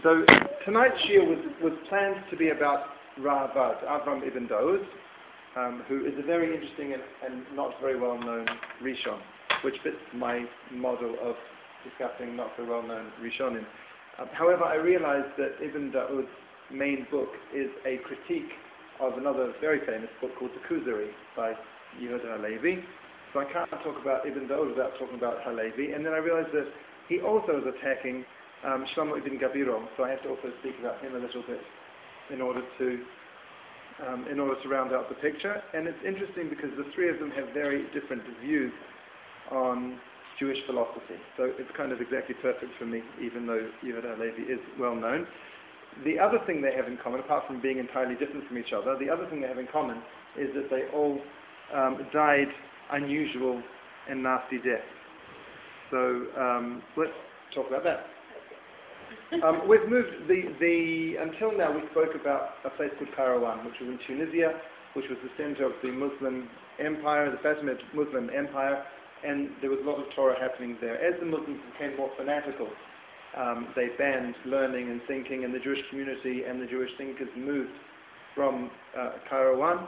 So tonight's shiur was planned to be about Ravad, Avram ibn Daud, who is a very interesting and not very well-known Rishon, which fits my model of discussing not so well-known Rishonim. However, I realized that Ibn Daud's main book is a critique of another very famous book called the Kuzari by Yehuda Halevi. So I can't talk about Ibn Daud without talking about Halevi. And then I realized that he also is attacking Shlomo ibn Gabiro, so I have to also speak about him a little bit in order to round out the picture. And it's interesting because the three of them have very different views on Jewish philosophy. So it's kind of exactly perfect for me, even though Yehuda Halevi is well known. The other thing they have in common, apart from being entirely different from each other, the other thing they have in common is that they all died unusual and nasty deaths. So let's talk about that. We've moved until now we spoke about a place called Kairouan, which was in Tunisia, which was the center of the Muslim empire, the Fatimid Muslim empire, and there was a lot of Torah happening there. As the Muslims became more fanatical, they banned learning and thinking, and the Jewish community and the Jewish thinkers moved from Kairouan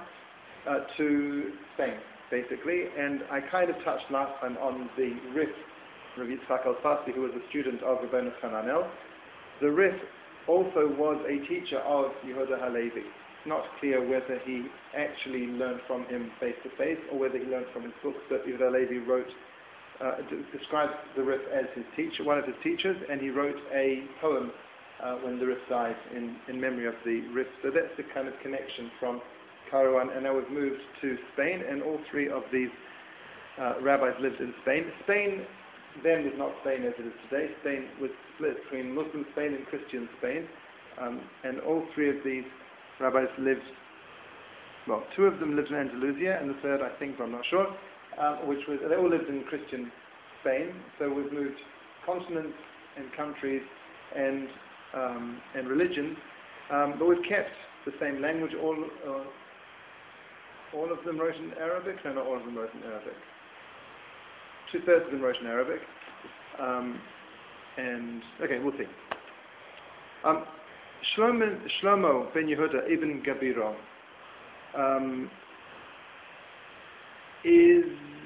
to Spain, basically. And I kind of touched last time on the Rif, Rabbi Yitzchak al-Fassi, who was a student of Rabbeinu Hananel. The Rif also was a teacher of Yehuda Halevi. It's not clear whether he actually learned from him face to face or whether he learned from his books, but Yehuda Halevi describes the Rif as his teacher, one of his teachers, and he wrote a poem when the Rif died in memory of the Rif. So that's the kind of connection from Kairouan, and now we've moved to Spain, and all three of these rabbis lived in Spain. Spain then was not Spain as it is today. Spain was split between Muslim Spain and Christian Spain, and all three of these rabbis lived, well, two of them lived in Andalusia, and the third, I think, but I'm not sure, they all lived in Christian Spain. So we've moved continents and countries and religions, but we've kept the same language. All of them wrote in Arabic? No, not all of them wrote in Arabic. 2/3 of them wrote in Arabic. And okay, we'll see. Shlomo ben Yehuda ibn Gabiro is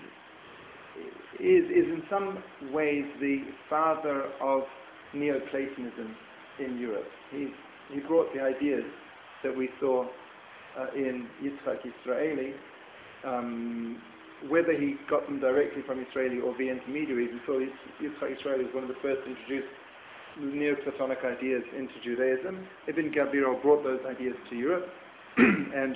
in some ways the father of Neoplatonism in Europe. He brought the ideas that we saw in Yitzhak Israeli. Whether he got them directly from Israeli or via intermediaries, we saw Yitzhak Israeli was one of the first to introduce Neoplatonic ideas into Judaism. Ibn Gabiro brought those ideas to Europe and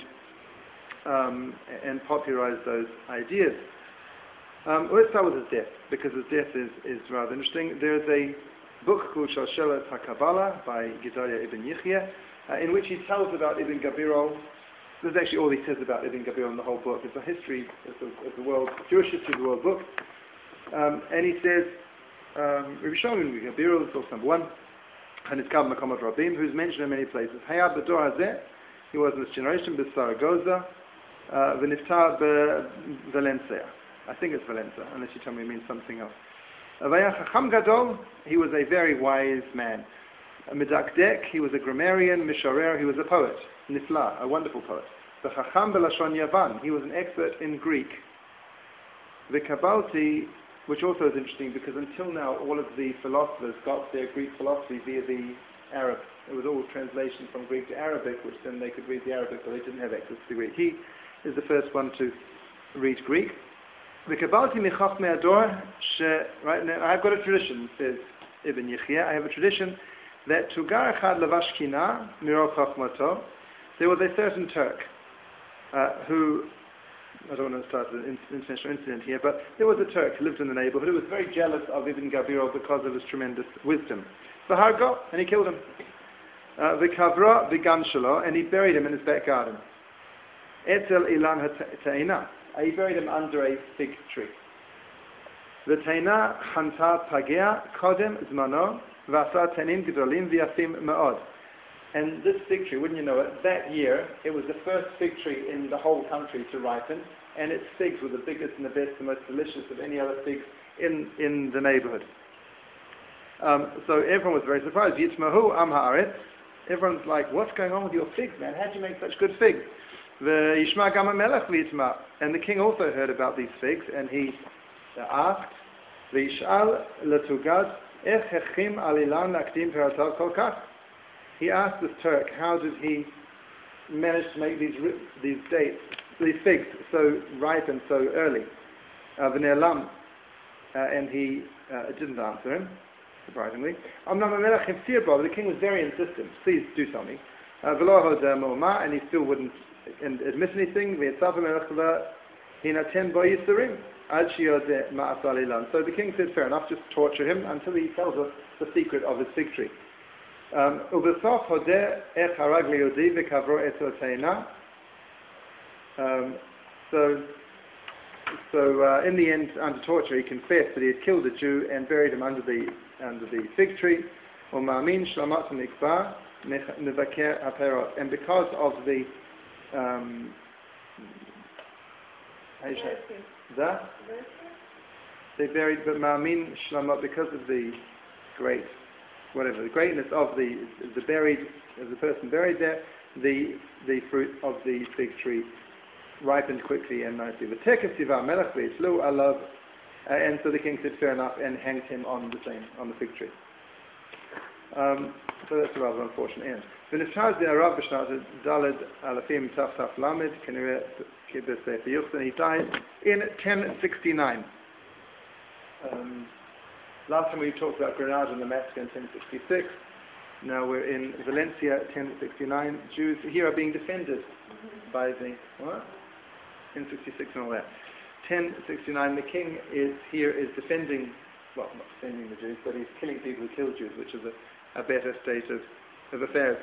popularized those ideas. Let's start with his death, because his death is rather interesting. There's a book called Shalshelet HaKabbalah by Gedalia ibn Yichya, in which he tells about Ibn Gabiro. This is actually all he says about Ibn Gabiro in the whole book. It's a history of the world, Jewish history of the world book. And he says, Rabbi Shimon Ibn Gabiro, source number 1, and it's Kab Makomot Rabim, who's mentioned in many places. Hayab B'dor Hazeh, he was in this generation, B'Saragoza, V'niftar Valencia. I think it's Valencia, unless you tell me it means something else. Vayach Chacham Gadol, he was a very wise man. Medakdek, he was a grammarian. Misharer, he was a poet. Nifla, a wonderful poet. The Chacham Belashon Yavan, he was an expert in Greek. The Kabbalti, which also is interesting because until now all of the philosophers got their Greek philosophy via the Arab. It was all translation from Greek to Arabic, which then they could read the Arabic, but they didn't have access to Greek. He is the first one to read Greek. The Kabbalti Michachmei Ador, right now I've got a tradition, says Ibn Yichya, I have a tradition that Tugar Echad Lavash Kina Mirov Chachmato, there was a certain Turk who, I don't want to start an international incident here, but there was a Turk who lived in the neighborhood who was very jealous of Ibn Gabiro because of his tremendous wisdom. V'hargo, and he killed him. V'kavra v'gan shelo, and he buried him in his back garden. Etzel ilan ha'teina, he buried him under a fig tree. V'teina chanta pagea kodem zmano v'asa tenim gdolim v'yafim ma'od. And this fig tree, wouldn't you know it, that year, it was the first fig tree in the whole country to ripen, and its figs were the biggest and the best, the most delicious of any other figs in the neighborhood. So everyone was very surprised. Yitzmahu am haaretz. Everyone's like, what's going on with your figs, man? How do you make such good figs? Yishma gam hamelech v'yitzma. And the king also heard about these figs, and he asked, V'yish'al letugad ech hechim alilan lakdim peratav kol kach. He asked this Turk, how did he manage to make these figs so ripe and so early? V'ne'elam. And he didn't answer him, surprisingly. The king was very insistent. Please do tell me. And he still wouldn't admit anything. So the king said, fair enough, just torture him until he tells us the secret of his fig tree. So in the end, under torture, he confessed that he had killed a Jew and buried him under the fig tree. And because of the they buried, but Ma'amin Shlamot, because of the greatness of the person buried there, the fruit of the fig tree ripened quickly and nicely. And so the king said, fair enough, and hanged him on the fig tree. So that's a rather unfortunate end. And he died in 1069. Last time we talked about Granada and the massacre in 1066. Now we're in Valencia, 1069. Jews here are being defended by the... What? 1066 and all that. 1069, the king is defending, well, not defending the Jews, but he's killing people who kill Jews, which is a better state of affairs.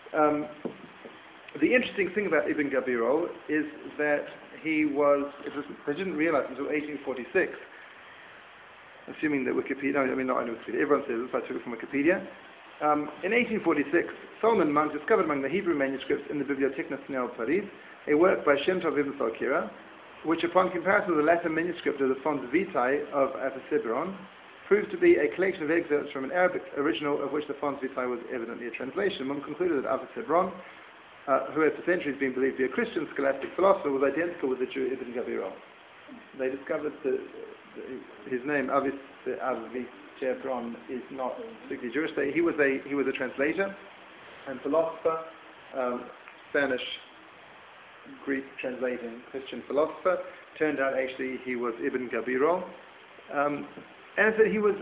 The interesting thing about Ibn Gabirol is that they didn't realize until 1846, assuming that Wikipedia, not only Wikipedia, everyone says this, I took it from Wikipedia. In 1846, Solomon Munk discovered among the Hebrew manuscripts in the Bibliothèque Nationale de Paris a work by Shem Tov Ibn Salkira, which upon comparison with the Latin manuscript of the Fons Vitae of Aphesiberon, proved to be a collection of excerpts from an Arabic original of which the Fons Vitae was evidently a translation. Munk concluded that Aphesiberon, who has for centuries been believed to be a Christian scholastic philosopher, was identical with the Jew Ibn Gabirol. They discovered that his name, Aphesiberon, is not particularly Jewish. He was a translator and philosopher, Spanish, Greek translating Christian philosopher. Turned out actually he was Ibn Gabirol, and that he was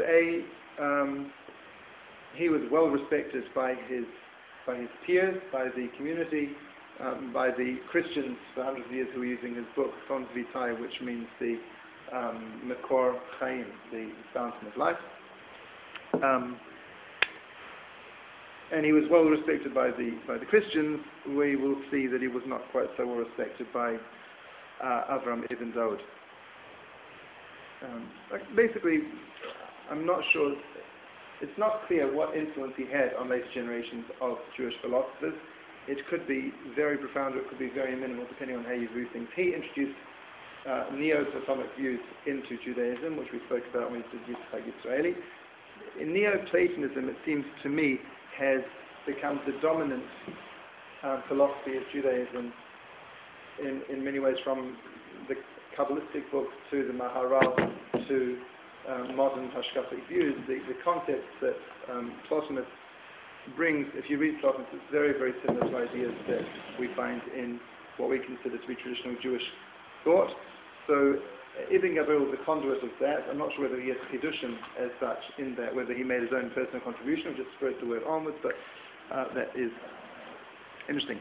well respected by his peers, by the community, by the Christians for hundreds of years who were using his book Fons Vitae, which means the Mekor Chaim, the fountain of life. And he was well respected by the Christians. We will see that he was not quite so well respected by Avram ibn Daud. Basically, I'm not sure, it's not clear what influence he had on later generations of Jewish philosophers. It could be very profound or it could be very minimal depending on how you view things. He introduced Neo-Platonic views into Judaism, which we spoke about when we did Yitzchak Yisraeli. In Neo-Platonism, it seems to me, has become the dominant philosophy of Judaism in many ways, from the Kabbalistic books to the Maharal to modern Hashkafic views. The concepts that Plotinus brings, if you read Plotinus, it's very, very similar to ideas that we find in what we consider to be traditional Jewish thought. So Ibn Gabirol was the conduit of that. I'm not sure whether he has Chidushim as such in that, whether he made his own personal contribution or just spread the word onwards, but that is interesting.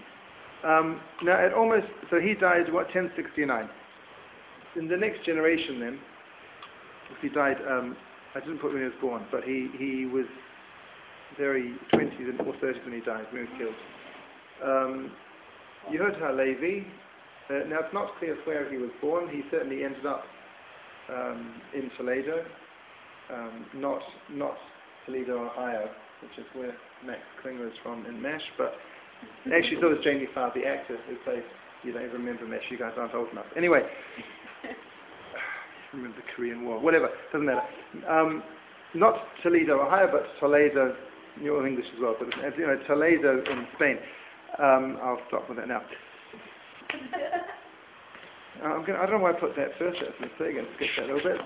So he died, 1069. In the next generation then, he died, I didn't put when he was born, but he was very 20s or 30s when he died, when he was killed. Yehuda Halevi, now it's not clear where he was born. He certainly ended up in Toledo, not Toledo, Ohio, which is where Max Klinger is from in MASH, but actually so was Jamie Farr, the actor who plays, you don't even remember MASH, you guys aren't old enough. Anyway, remember the Korean War, whatever, doesn't matter. not Toledo, Ohio, but Toledo, you're English as well, but Toledo in Spain. I'll stop with that now. I don't know why I put that first. That's a mistake. I'll skip that a little bit.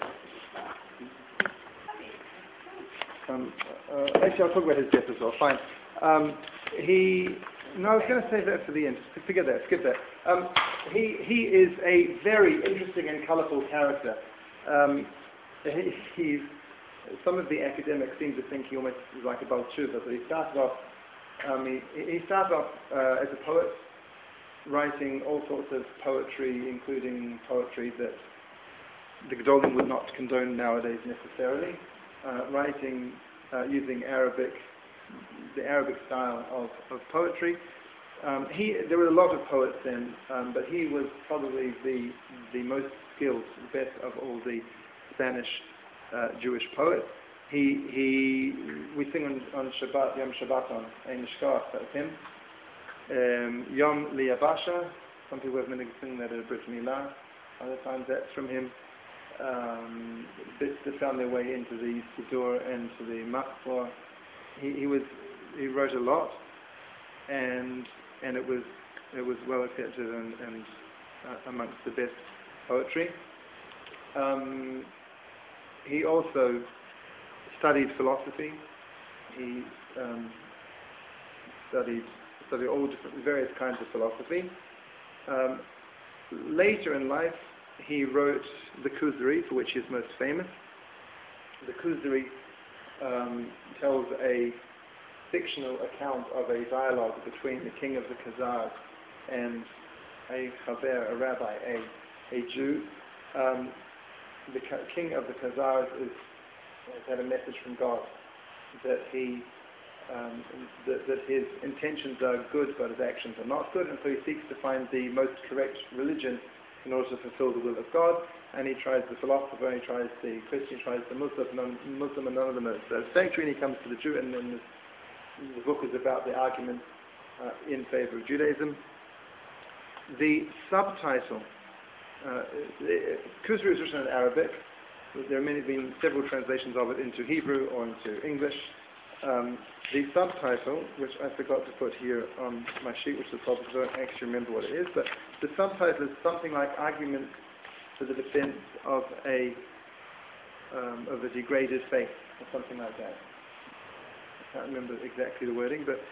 Actually, I'll talk about his death as well. Fine. No, I was going to save that for the end. Forget that. Skip that. He is a very interesting and colourful character. Some of the academics seem to think he almost is like a Baal Tshuva, but he started off as a poet, writing all sorts of poetry, including poetry that the Gedolim would not condone nowadays necessarily, writing using the Arabic style of poetry. There were a lot of poets then, but he was probably the most skilled, the best of all the Spanish Jewish poets. We sing on Shabbat, Yom Shabbaton, Ein Shkach, that's him. Yom Liyabasha, some people have been singing that at Brit Milah, other times that's from him. Bits that found their way into the Siddur and to the Machzor. He wrote a lot, and it was well accepted and amongst the best poetry. He also studied philosophy. He studied all various kinds of philosophy. Later in life, he wrote the Kuzari, for which he is most famous. The Kuzari tells a fictional account of a dialogue between the king of the Khazars and a Chaber, a rabbi, a Jew. The king of the Khazars has had a message from God that that his intentions are good but his actions are not good, and so he seeks to find the most correct religion in order to fulfill the will of God, and he tries the philosopher, he tries the Christian, he tries the Muslim, and none of them are satisfactory, and he comes to the Jew, and then the book is about the argument in favor of Judaism. The subtitle, Kuzari is written in Arabic. There have been several translations of it into Hebrew or into English. The subtitle, which I forgot to put here on my sheet, which is a problem, because I don't actually remember what it is, but the subtitle is something like Arguments for the Defense of a Degraded Faith, or something like that. I can't remember exactly the wording, but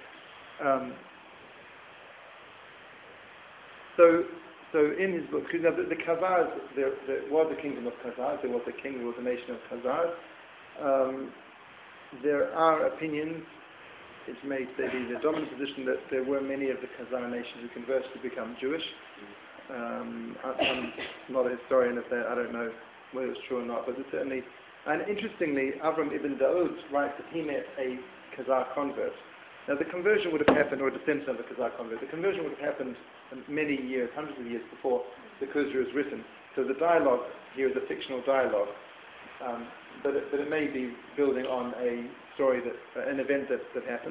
so in his book, now the Khazars, there was a kingdom of Khazars, there was a king, there was a nation of Khazars. There are opinions, it may be the dominant position, that there were many of the Khazar nation who converted to become Jewish. I'm not a historian of that, I don't know whether it's true or not, but it's certainly, and interestingly, Avram ibn Daud writes that he met a Khazar convert. Now the conversion would have happened, or a descendant of a Khazar convert, the conversion would have happened many years, hundreds of years before the Kuzari was written. So the dialogue here is a fictional dialogue, but it may be building on a story, an event that happened.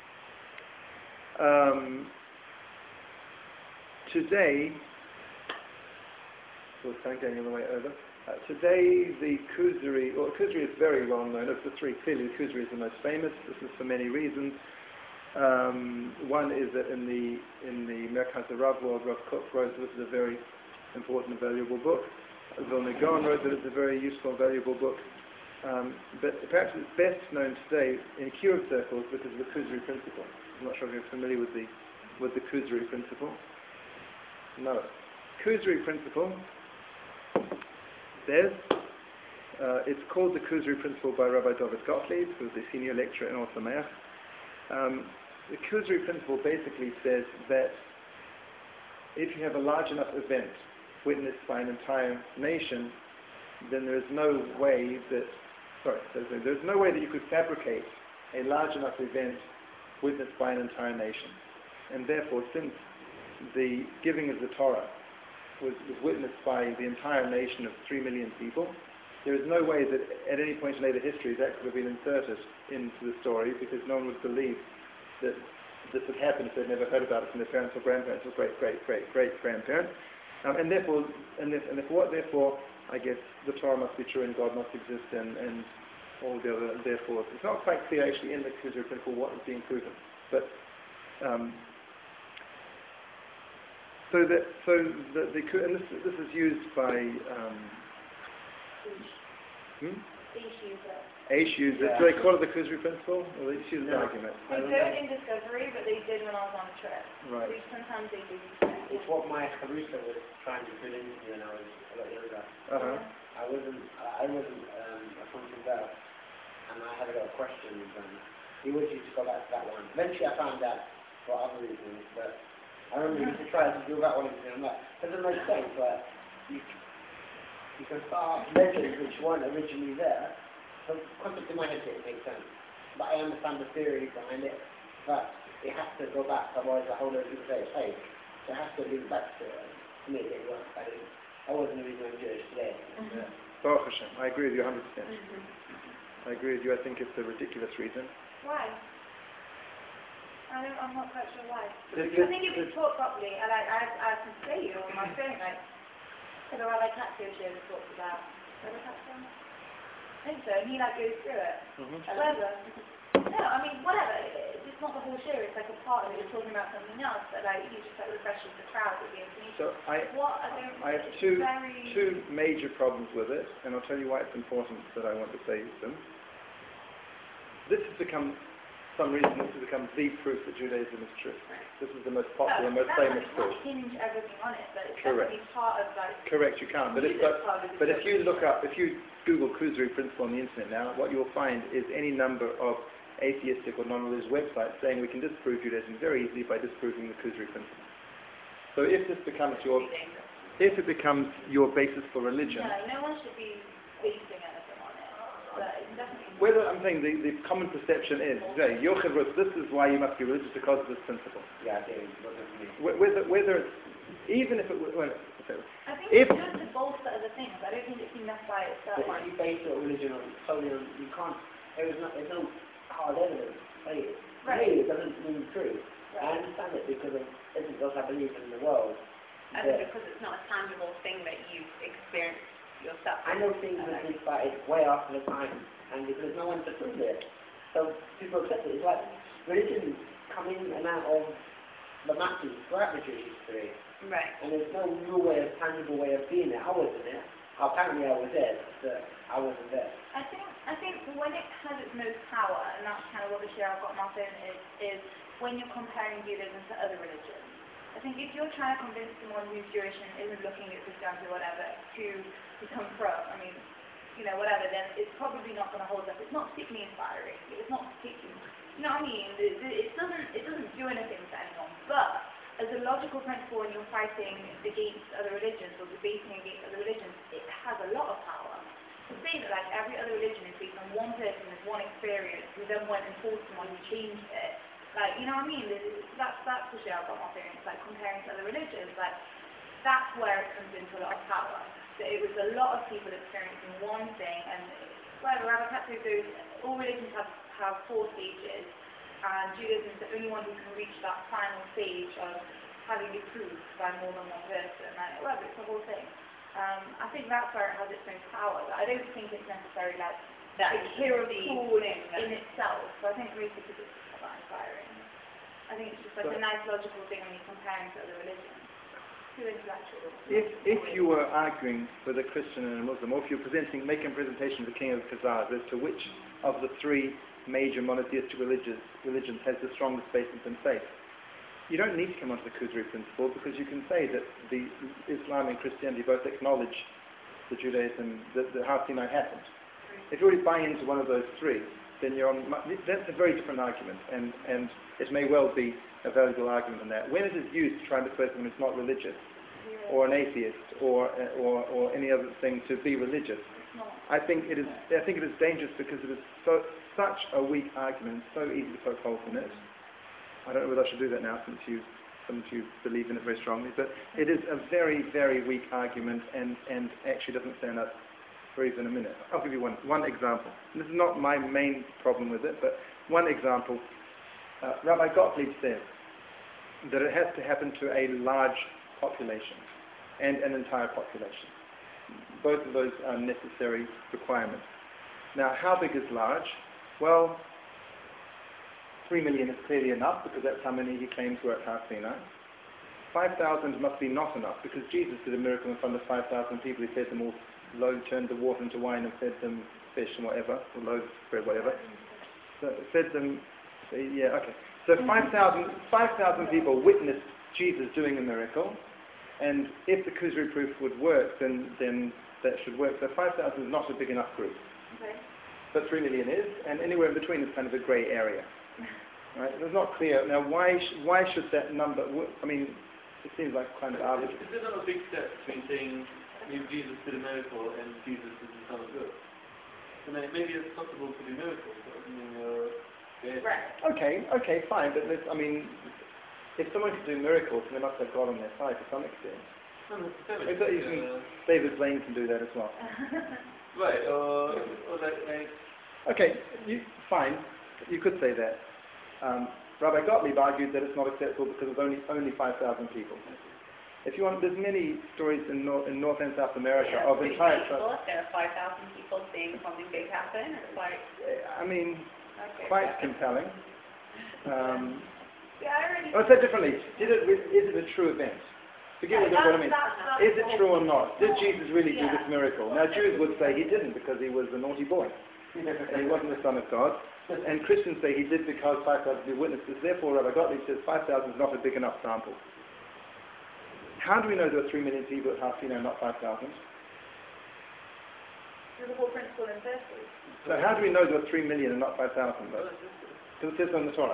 Today, going on the way over. Today, the Kuzari is very well known. Of the three, clearly the Kuzari is the most famous. This is for many reasons. One is that in the Merkaz HaRav world, Rav Kook wrote this is a very important and valuable book. Vilna Gaon wrote that it's a very useful and valuable book. But perhaps it's best known today in Kiruv circles because of the Kuzari principle. I'm not sure if you're familiar with the Kuzari principle. No. Kuzari principle says, it's called the Kuzari principle by Rabbi David Gottlieb, who is a senior lecturer in Or Sameach. The Kuzari principle basically says that if you have a large enough event witnessed by an entire nation, then there's no way that you could fabricate a large enough event witnessed by an entire nation. And therefore, since the giving of the Torah was witnessed by the entire nation of 3 million people, there is no way that at any point in later history that could have been inserted into the story, because no one would believe that this would happen if they'd never heard about it from their parents or grandparents or great-great-great-great-grandparents. And therefore, I guess the Torah must be true and God must exist, and all the other therefore. It's not quite clear actually in the Kuzari principle what is being proven, but so and this is used by Aish uses it. Do they call it the Kuzari principle, or they just use the argument? They don't in Discovery, but they did when I was on a trip. Right. Sometimes they do. It's what my Harusa was trying to put into me when I was a lot younger. I wasn't a functional girl, and I had a lot of questions, and he always used to go back to that one. Eventually I found out for other reasons, but I remember he used to try to do that one, and I'm like, doesn't make sense, like, you can start legends which weren't originally there. The concept in my head didn't make sense, but I understand the theory behind it, but it has to go back, otherwise the whole lot of people say it's fake. So it has to link back to make it work. I wasn't the reason I'm Jewish today. Baruch Hashem. I agree with you 100%. I agree with you. I think it's a ridiculous reason. Why? I'm not quite sure why. I think if it's taught properly, and I can say you on my phone, like, the Rabbi Katzio talks about, Rabbi Katzio? I think so, and he like goes through it. Whatever. No, I mean, whatever. It's not the whole show, it's like a part of it, you're talking about something else, but like, you just like refreshes the crowd with the information. So I have two major problems with it, and I'll tell you why it's important that I want to say them. This has become the proof that Judaism is true. This is the most popular, most famous proof. You can't hinge everything on it, but it's Correct. definitely part of like... Correct, you can't. But if you look up, if you Google Kuzari principle on the internet now, what you'll find is any number of atheistic or non-religious websites saying we can disprove Judaism very easily by disproving the Kuzari principle. So if this becomes your basis for religion... No one should be basing anything on it. But it's definitely... Whether I'm saying the common perception is, this is why you must be religious because of this principle. Yeah, okay. Whether it's, even if it were, I think it's just to bolster other things. I don't think it's enough by itself. But if you base your religion on solely on, you can't, there's no hard evidence. Right. It doesn't mean true. Right. I understand it because of everything else I believe in the world. And because it's not a tangible thing that you've experienced yourself. I know things that have started way after the time, and because no one to prove it. So people accept it. It's like religions come in and out of the masses throughout the Jewish history. Right. And there's no real way, tangible way of being there. I wasn't there. Apparently I was there, but I wasn't there. I think when it has its most power, and that's kind of what the share I've got on my phone is when you're comparing Judaism to other religions. I think if you're trying to convince someone who's Jewish and isn't looking at Christianity or whatever to become pro, I mean, whatever, then it's probably not going to hold up. It's not particularly inspiring. It's not particularly, you know what I mean? It doesn't do anything to anyone. But as a logical principle, when you're fighting against other religions or debating against other religions, it has a lot of power. To say that like every other religion is based on one person with one experience who then went and told someone who changed it. Like, you know what I mean? That's the shit I've got my feelings, like comparing to other religions, like that's where it comes into a lot of power. So it was a lot of people experiencing one thing, and whatever, Rabbi Katzio goes, all religions have 4 stages, and Judaism is the only one who can reach that final stage of having it proved by more than one person. Like, whatever, it's the whole thing. I think that's where it has its most power, but I don't think it's necessarily like that hero calling in itself. So I think really because it's about inspiring. I think it's just like a nice logical thing when you're comparing to other religions. Too intellectual. If you were arguing with a Christian and a Muslim, or if you're making a presentation to the King of Khazars as to which of the 3 major monotheistic religions has the strongest basis in faith, you don't need to come onto the Kuzari principle, because you can say that the Islam and Christianity both acknowledge the Judaism, the Har Sinai happened. If you already buy into one of those 3, then that's a very different argument, and it may well be a valuable argument on that. When it is used to try and persuade someone who's not religious, or an atheist, or any other thing to be religious, I think it is dangerous, because it is such a weak argument, so easy to poke holes in it. I don't know whether I should do that now, since some of you believe in it very strongly, but it is a very, very weak argument, and actually doesn't stand up for even a minute. I'll give you one example. This is not my main problem with it, but one example. Rabbi Gottlieb says that it has to happen to a large population and an entire population. Both of those are necessary requirements. Now, how big is large? Well, 3 million is clearly enough because that's how many he claims were at Har Sinai. 5,000 must be not enough because Jesus did a miracle in front of 5,000 people. He fed them all loaves, turned the water into wine and fed them fish and whatever, or loaves, bread, whatever. So fed them, yeah, okay. So 5,000 people witnessed Jesus doing a miracle, and if the Kuzari proof would work, then that should work. So 5,000 is not a big enough group. Okay. But 3 million is, and anywhere in between is kind of a grey area. Right? It's not clear. Now, why should that number, I mean, it seems like kind of arbitrary. Is there not a big step between saying Jesus did a miracle and Jesus is the Son of God? I mean, maybe it's possible to do miracles, but I mean, Right. Okay, fine, but I mean, if someone can do miracles, they must have God on their side to some extent. not necessarily. David Blaine can do that as well. Right, or like Okay, fine, you could say that. Rabbi Gottlieb argued that it's not acceptable because there's only 5,000 people. If you want, there's many stories in North and South America of entire. If there are 5,000 people seeing something big happen, it's like. I mean, Okay, quite compelling. Yeah, I'll say it differently. Is it a true event? Forget what I mean. Is it true or not? Did Jesus really do this miracle? Now, Jews would say he didn't because he was a naughty boy. And he wasn't the Son of God. And Christians say he did because 5,000 be witnesses. Therefore, Rabbi Gottlieb says 5,000 is not a big enough sample. How do we know there are 3 million people at Har Sinai, not 5,000? There's a whole principle in verses. So how do we know there are 3 million and not 5,000? Because it says on the Torah.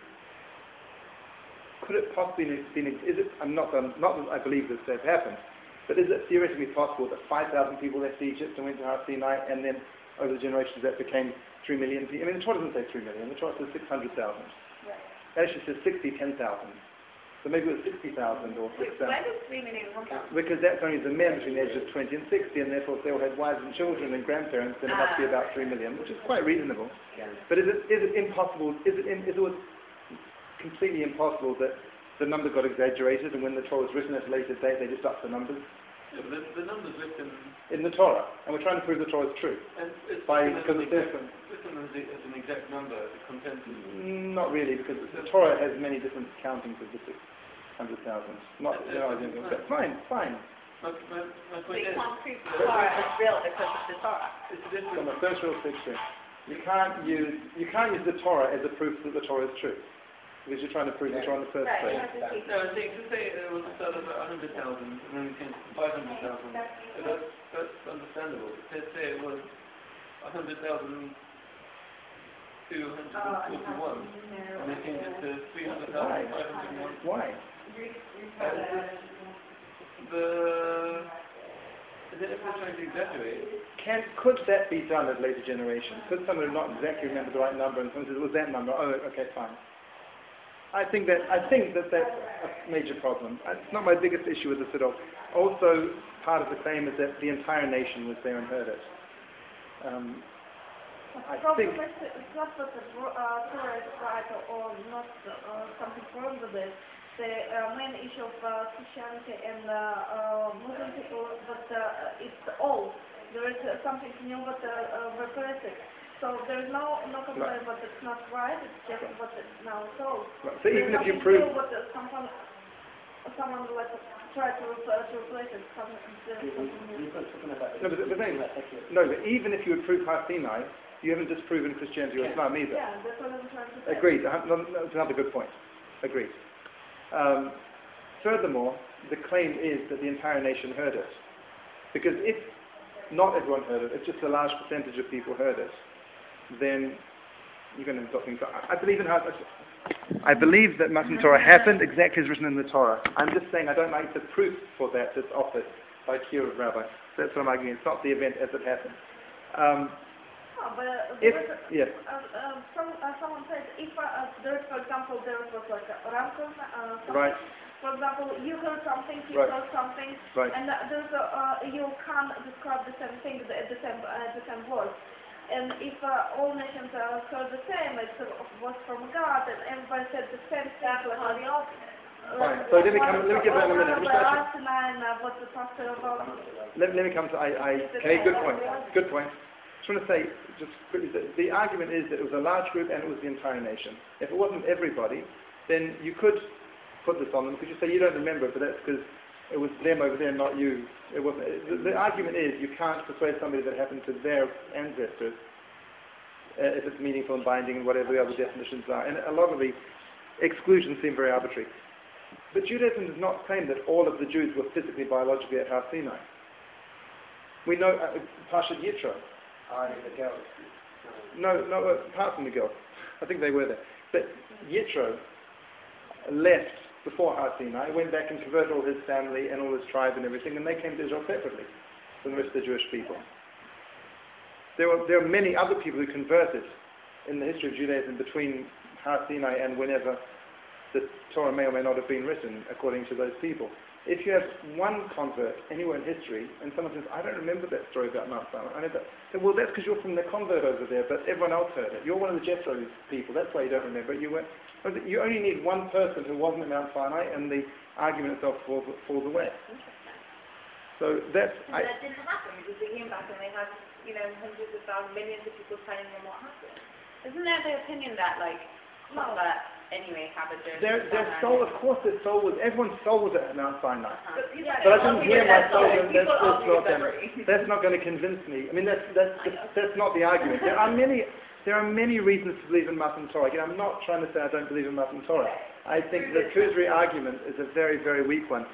Could it possibly been? Is it? Not that I believe this to have happened, but is it theoretically possible that 5,000 people left Egypt and went to Har Sinai, and then over the generations that became 3 million people? I mean, the Torah doesn't say 3 million. The Torah says 600,000. Right. It actually says 10,000. So maybe it was 60,000 or 6,000. Why does 3 million come from? Because that's only the men between the ages of 20 and 60, and therefore if they all had wives and children and grandparents, then it must be about 3 million, which is quite reasonable. But is it impossible? Is it completely impossible that the number got exaggerated, and when the Torah was written at a later date, they just upped the numbers? Yeah, but the numbers written in the Torah, and we're trying to prove the Torah is true. And it's because written as an exact number, the content. Not really, because the Torah has many different countings of the 600,000. Not, fine. My So point you is, can't prove the Torah is real because of the Torah. it's a different. From a first rule picture, you can't use the Torah as a proof that the Torah is true, because you're trying to prove the Torah in the first place. No, I think to say it was a start of 100,000 and then it came to 500,000. That's understandable. To say it was 100,241 and they changed it to 300,501. Why? Is it trying to exaggerate? Could that be done at later generations? Could someone not exactly remember the right number and someone says, was that number? Oh, okay, fine. I think that that's a major problem. It's not my biggest issue with this at all. Also, part of the claim is that the entire nation was there and heard it. I think it's not that the Torah is right or not something wrong with it. The main issue of Christianity and Muslim people, but it's old. There is something new, but repressive. So there's no complaint, but it's not right. It's just what it's now told. Right. So even if you prove, but someone like try to replace it. But even if you would prove Har Sinai, you haven't disproven Christianity or Islam either. Yeah, that's what I'm trying to say. Agreed. That's another good point. Agreed. Furthermore, the claim is that the entire nation heard it, because if not everyone heard it, if just a large percentage of people heard it, then you're going to stop things. I believe that Matan Torah happened exactly as written in the Torah. I'm just saying I don't like the proof for that that's offered by Kiruv Rabbi. That's what I'm arguing. It's not the event as it happened. Someone said if there, for example, there was like a ransom, right. For example, you heard something, he Right. heard something, Right. and there's you can't describe the same thing at the same words. And if all nations heard the same, it was from God, and everybody said the same thing. Fine. So let me give that in a minute. Let Let me come to okay. Good point. just want to say, just quickly, that the argument is that it was a large group and it was the entire nation. If it wasn't everybody, then you could put this on them, because you say you don't remember it, but that's because it was them over there, not you. It wasn't. The argument is you can't persuade somebody that happened to their ancestors if it's meaningful and binding and whatever the other definitions are. And a lot of the exclusions seem very arbitrary. But Judaism does not claim that all of the Jews were physically, biologically at Har Sinai. We know Parshat Yitro. The girls. No, apart from the girls. I think they were there. But Yitro left before Har Sinai, went back and converted all his family and all his tribe and everything, and they came to Israel separately from the rest of the Jewish people. There are many other people who converted in the history of Judaism between Har Sinai and whenever the Torah may or may not have been written, according to those people. If you have one convert anywhere in history, and someone says, I don't remember that story about Mount Sinai, I never, say, well, that's because you're from the convert over there, but everyone else heard it. You're one of the Jethro people, that's why you don't remember it. You only need one person who wasn't at Mount Sinai, and the argument itself falls away. So that's... And that didn't happen, because they came back and they had, hundreds of thousands, millions of people telling them what happened. Isn't there the opinion that, anyway, have a journey? Their soul, of course, everyone's soul was at Mount Sinai. But But I didn't hear my soul, that's not going to convince me. I mean, that's not the argument. There are many reasons to believe in Matan Torah. Again, I'm not trying to say I don't believe in Matan Torah. I think the Kuzari argument is a very, very weak one.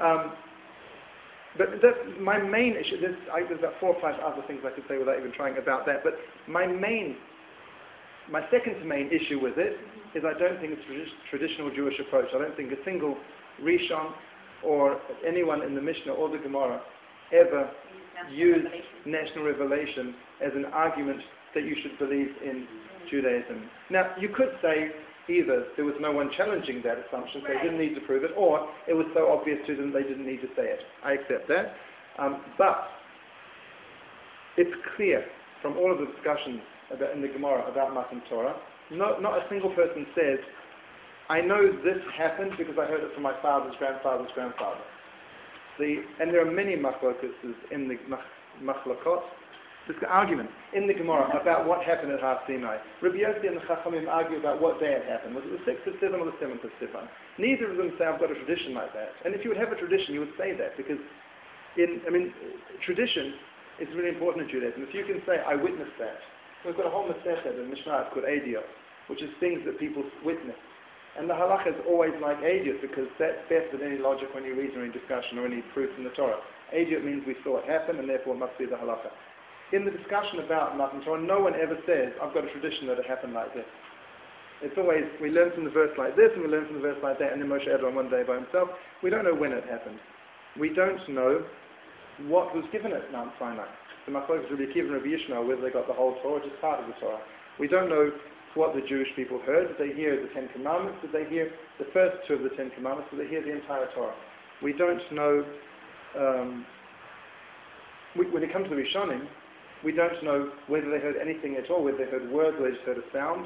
But that's my main issue. There's about 4 or 5 other things I could say without even trying about that. But my second to main issue with it is I don't think it's a traditional Jewish approach. I don't think a single Rishon or anyone in the Mishnah or the Gemara ever used national revelation as an argument that you should believe in Judaism. Now, you could say either there was no one challenging that assumption, so they didn't need to prove it, or it was so obvious to them they didn't need to say it. I accept that. But it's clear from all of the discussions in the Gemara about Matan Torah, not a single person says, I know this happened because I heard it from my father's grandfather's grandfather. And there are many machlokas in the machlokot, this argument in the Gemara about what happened at Har Sinai. Rabbi Yossi and the Chachamim argue about what day it happened. Was it the 6th of Sivan or the 7th of Sivan? Neither of them say, I've got a tradition like that. And if you would have a tradition, you would say that, because tradition is really important in Judaism. If you can say, I witnessed that. We've got a whole Masechet in Mishnah called Ediyot, which is things that people witness. And the halacha is always like Ediyot, because that's best than any logic or any reason or any discussion or any proof in the Torah. Ediyot means we saw it happen, and therefore it must be the halacha. In the discussion about Matan Torah, no one ever says, I've got a tradition that it happened like this. It's always, we learn from the verse like this, and we learn from the verse like that, and then Moshe had on one day by himself. We don't know when it happened. We don't know what was given at Mount Sinai. The Machlokas Rabbi Akiva and Rabbi Yishmael, whether they got the whole Torah or just part of the Torah. We don't know what the Jewish people heard. Did they hear the 10 Commandments? Did they hear the first 2 of the 10 Commandments? Did they hear the entire Torah? We don't know, when it comes to the Rishonim, we don't know whether they heard anything at all, whether they heard words or they just heard a sound.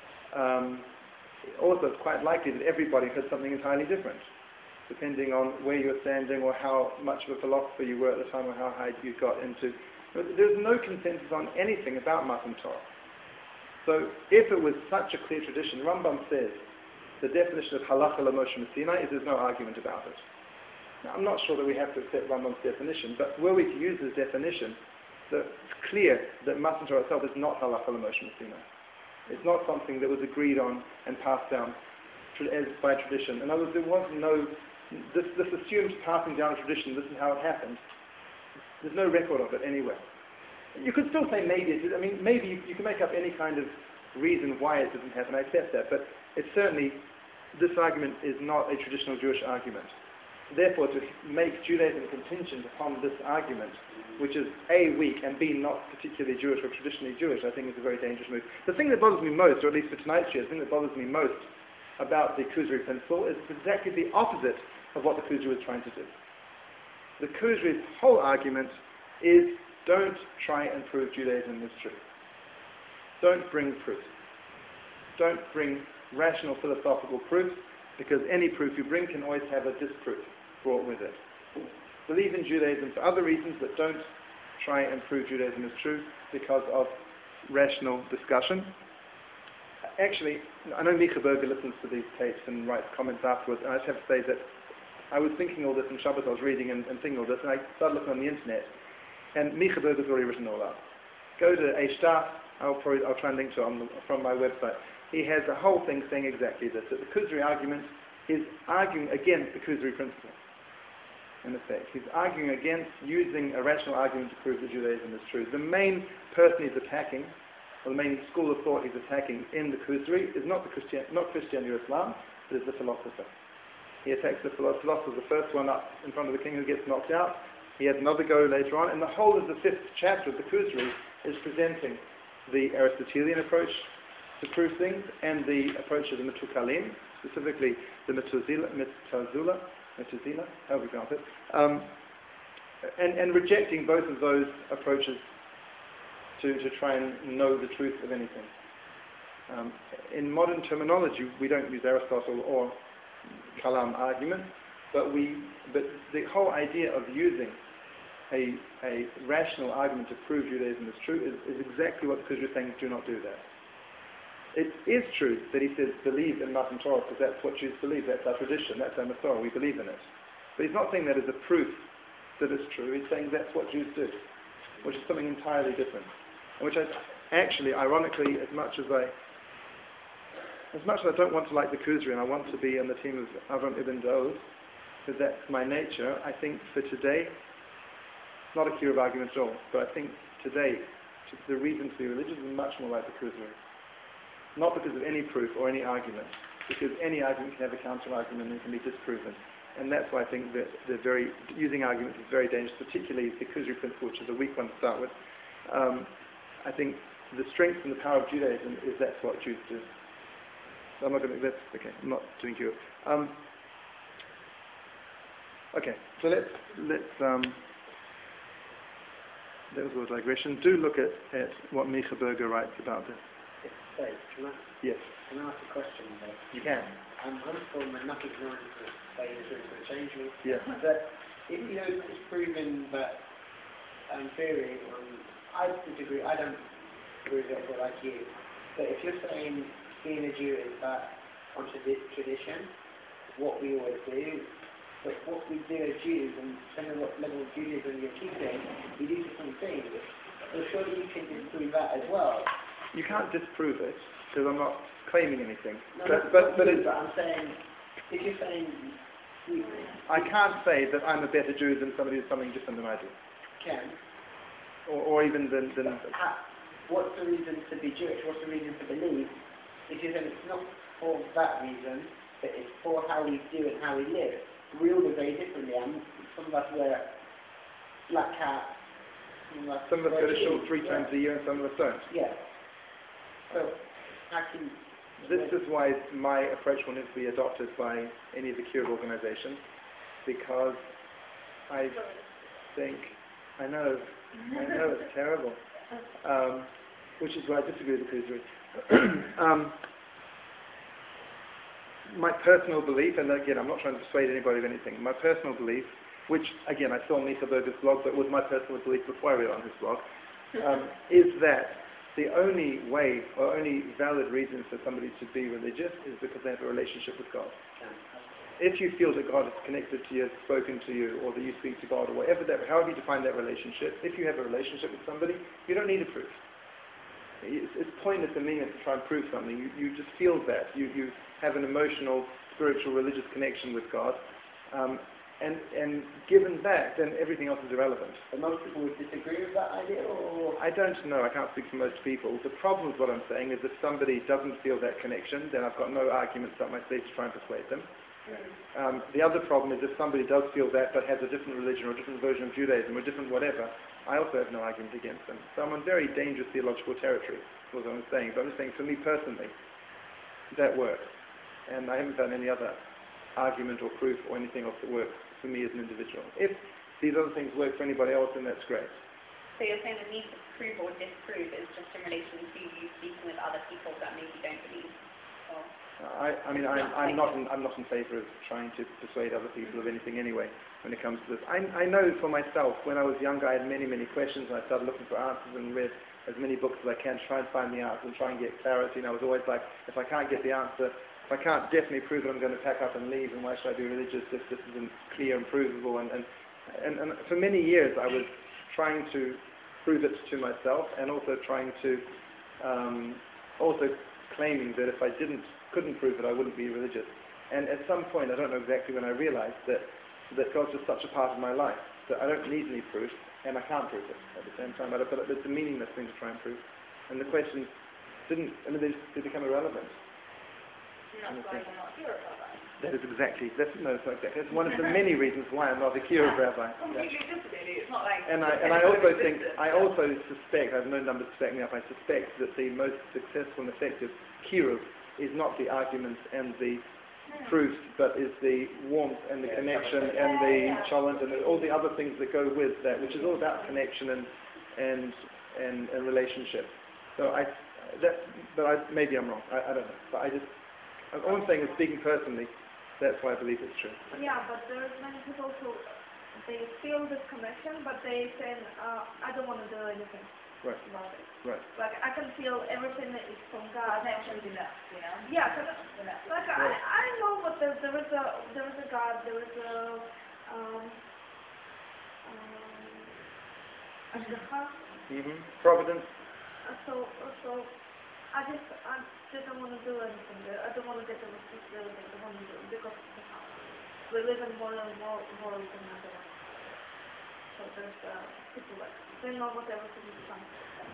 Also, it's quite likely that everybody heard something entirely different, depending on where you were standing or how much of a philosopher you were at the time or how high you got into. There's no consensus on anything about Matan Torah. So if it was such a clear tradition, Rambam says the definition of halacha l'Moshe Sinai is there's no argument about it. Now, I'm not sure that we have to accept Rambam's definition, but were we to use this definition, it's clear that Matan Torah itself is not halacha l'Moshe Sinai. It's not something that was agreed on and passed down by tradition. In other words, there was no, this assumed passing down a tradition, this is how it happened. There's no record of it anywhere. You could still say maybe maybe you can make up any kind of reason why it didn't happen, I accept that, but it's certainly, this argument is not a traditional Jewish argument. Therefore, to make Judaism contingent upon this argument, which is A, weak, and B, not particularly Jewish or traditionally Jewish, I think is a very dangerous move. The thing that bothers me most, or at least for tonight's year, the thing that bothers me most about the Kuzari principle is exactly the opposite of what the Kuzari was trying to do. The Kuzari's whole argument is, don't try and prove Judaism is true. Don't bring proof. Don't bring rational philosophical proof, because any proof you bring can always have a disproof brought with it. Believe in Judaism for other reasons, but don't try and prove Judaism is true because of rational discussion. Actually, I know Micha Berger listens to these tapes and writes comments afterwards, and I just have to say that I was thinking all this in Shabbos, I was reading and thinking all this, and I started looking on the internet, and Micha Berger's already written all up. Go to Eishtaf, I'll try and link to it from my website. He has a whole thing saying exactly this, that the Kuzari argument is arguing against the Kuzari principle. In effect, he's arguing against using a rational argument to prove that Judaism is true. The main person he's attacking, or the main school of thought he's attacking in the Kuzari is not Christianity or Islam, but is the philosopher. He attacks the philosopher, the first one up in front of the king who gets knocked out. He has another go later on, and the whole of the 5th chapter of the Kuzari is presenting the Aristotelian approach to prove things and the approach of the Metukalim, specifically the Metazula, however you pronounce it, and rejecting both of those approaches to try and know the truth of anything. In modern terminology, we don't use Aristotle or Kalam argument, but the whole idea of using a rational argument to prove Judaism is true is exactly what the Kuzari is saying, do not do that. It is true that he says believe in Matan Torah because that's what Jews believe, that's our tradition, that's our Masorah, we believe in it. But he's not saying that as a proof that it's true, he's saying that's what Jews do, which is something entirely different. And which actually, ironically, as much as I don't want to like the Kuzari and I want to be on the team of Avram Ibn Dawud, because that's my nature, I think for today, it's not a cure of argument at all, but I think today, the reason to be religious is much more like the Kuzari. Not because of any proof or any argument, because any argument can have a counter-argument and can be disproven. And that's why I think that using arguments is very dangerous, particularly the Kuzari principle, which is a weak one to start with. I think the strength and the power of Judaism is that's what Jews do. So I'm not going to, I'm not doing you. Okay, so let's that was a digression. Do look at what Micha Berger writes about this. Sorry, can I? Yes. Can I ask a question? You can. I'm from enough ignorance to say this is going to change me. Yeah. But if it's proven that theory, I disagree. I don't agree with it like you. But if you're saying being a Jew is that onto this tradition, what we always do, but what we do as Jews, and depending on what level of Judaism you're keeping, we do different things. So surely you can disprove that as well. You can't disprove it, because I'm not claiming anything. No, but I'm saying, if you're saying... I can't say that I'm a better Jew than somebody who's something different than I do. Can. Or even than... What's the reason to be Jewish? What's the reason to believe? If you're saying it's not for that reason, but it's for how we do and how we live. We all live very differently. Some of us wear black hats. Some of us go to shul 3 times a year and some of us don't. Yeah. So, actually... This is why my approach will never be adopted by any of the cured organizations, because I think, I know it's terrible, which is why I disagree with the Kuzari. My personal belief, and again, I'm not trying to persuade anybody of anything, my personal belief, which again I saw on Micha Berger's blog, but was my personal belief before I read on his blog, is that the only way or only valid reason for somebody to be religious is because they have a relationship with God. If you feel that God is connected to you, has spoken to you, or that you speak to God, or whatever however you define that relationship, if you have a relationship with somebody, you don't need a proof. It's pointless and meaningless to try and prove something. You just feel that. You have an emotional, spiritual, religious connection with God. And given that, then everything else is irrelevant. But most people would disagree with that idea, or...? I don't know. I can't speak for most people. The problem with what I'm saying is if somebody doesn't feel that connection, then I've got no arguments up my sleeve to try and persuade them. The other problem is if somebody does feel that but has a different religion or a different version of Judaism or a different whatever, I also have no argument against them. So I'm on very dangerous theological territory, was what I'm saying. But I'm just saying, for me personally, that works. And I haven't found any other argument or proof or anything else that works for me as an individual. If these other things work for anybody else, then that's great. So you're saying the need to prove or disprove is just in relation to you speaking with other people that maybe don't believe? Or... I'm not in favour of trying to persuade other people of anything anyway when it comes to this. I know for myself, when I was younger, I had many questions, and I started looking for answers and read as many books as I can to try and find the answer and try and get clarity. And I was always like, if I can't get the answer, if I can't definitely prove it, I'm going to pack up and leave. And why should I be religious if this isn't clear and provable? And for many years, I was trying to prove it to myself, and also trying to also claiming that if I couldn't prove it, I wouldn't be religious. And at some point, I don't know exactly when, I realized that God's just such a part of my life that I don't need any proof, and I can't prove it at the same time. But it's a meaningless thing to try and prove. And the questions they become irrelevant. And that's why you're not a hero rabbi. That's not exactly. It's one of the many reasons why I'm not a Kiruv rabbi. Completely disability. It's not like. And I also suspect, I have no numbers to back me up, I suspect that the most successful and effective Kiruv is not the arguments and the proofs, but is the warmth and the connection and the challenge and all the other things that go with that, which is all about connection and relationship. So maybe I'm wrong. I don't know. But all I'm saying is, speaking personally, that's why I believe it's true. Yeah, but there's many people who they feel this connection, but they say, I don't want to do anything about it. Right. Like I can feel everything that is from God. Connection's enough, you know. Yeah, like I know what there is a God, there is a Providence. So I didn't want to do anything. I don't want to get the responsibility. I don't want to do it because of the house. We live in more than world than other. So there's people like they know what everything is from.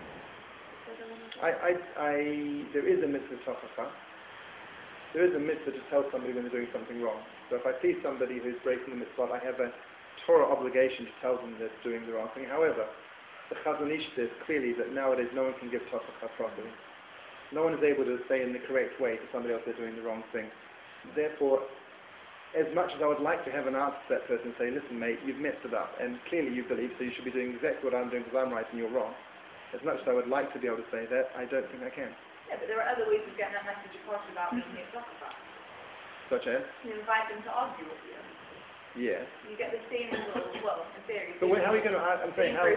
There is a mitzvah tochacha. There is a mitzvah to tell somebody when they're doing something wrong. So if I see somebody who's breaking the mitzvah, I have a Torah obligation to tell them they're doing the wrong thing. However, the Chazon Ish says clearly that nowadays no one can give tochacha properly. No one is able to say in the correct way to somebody else they're doing the wrong thing. Therefore, as much as I would like to have an answer to that person and say, listen mate, you've messed it up, and clearly you believe, so you should be doing exactly what I'm doing because I'm right and you're wrong. As much as I would like to be able to say that, I don't think I can. Yeah, but there are other ways of getting that message across without making it tougher. Such as? You invite them to argue with you. Yeah. You get the same result, well, in theory. But how are we going to? I'm saying how.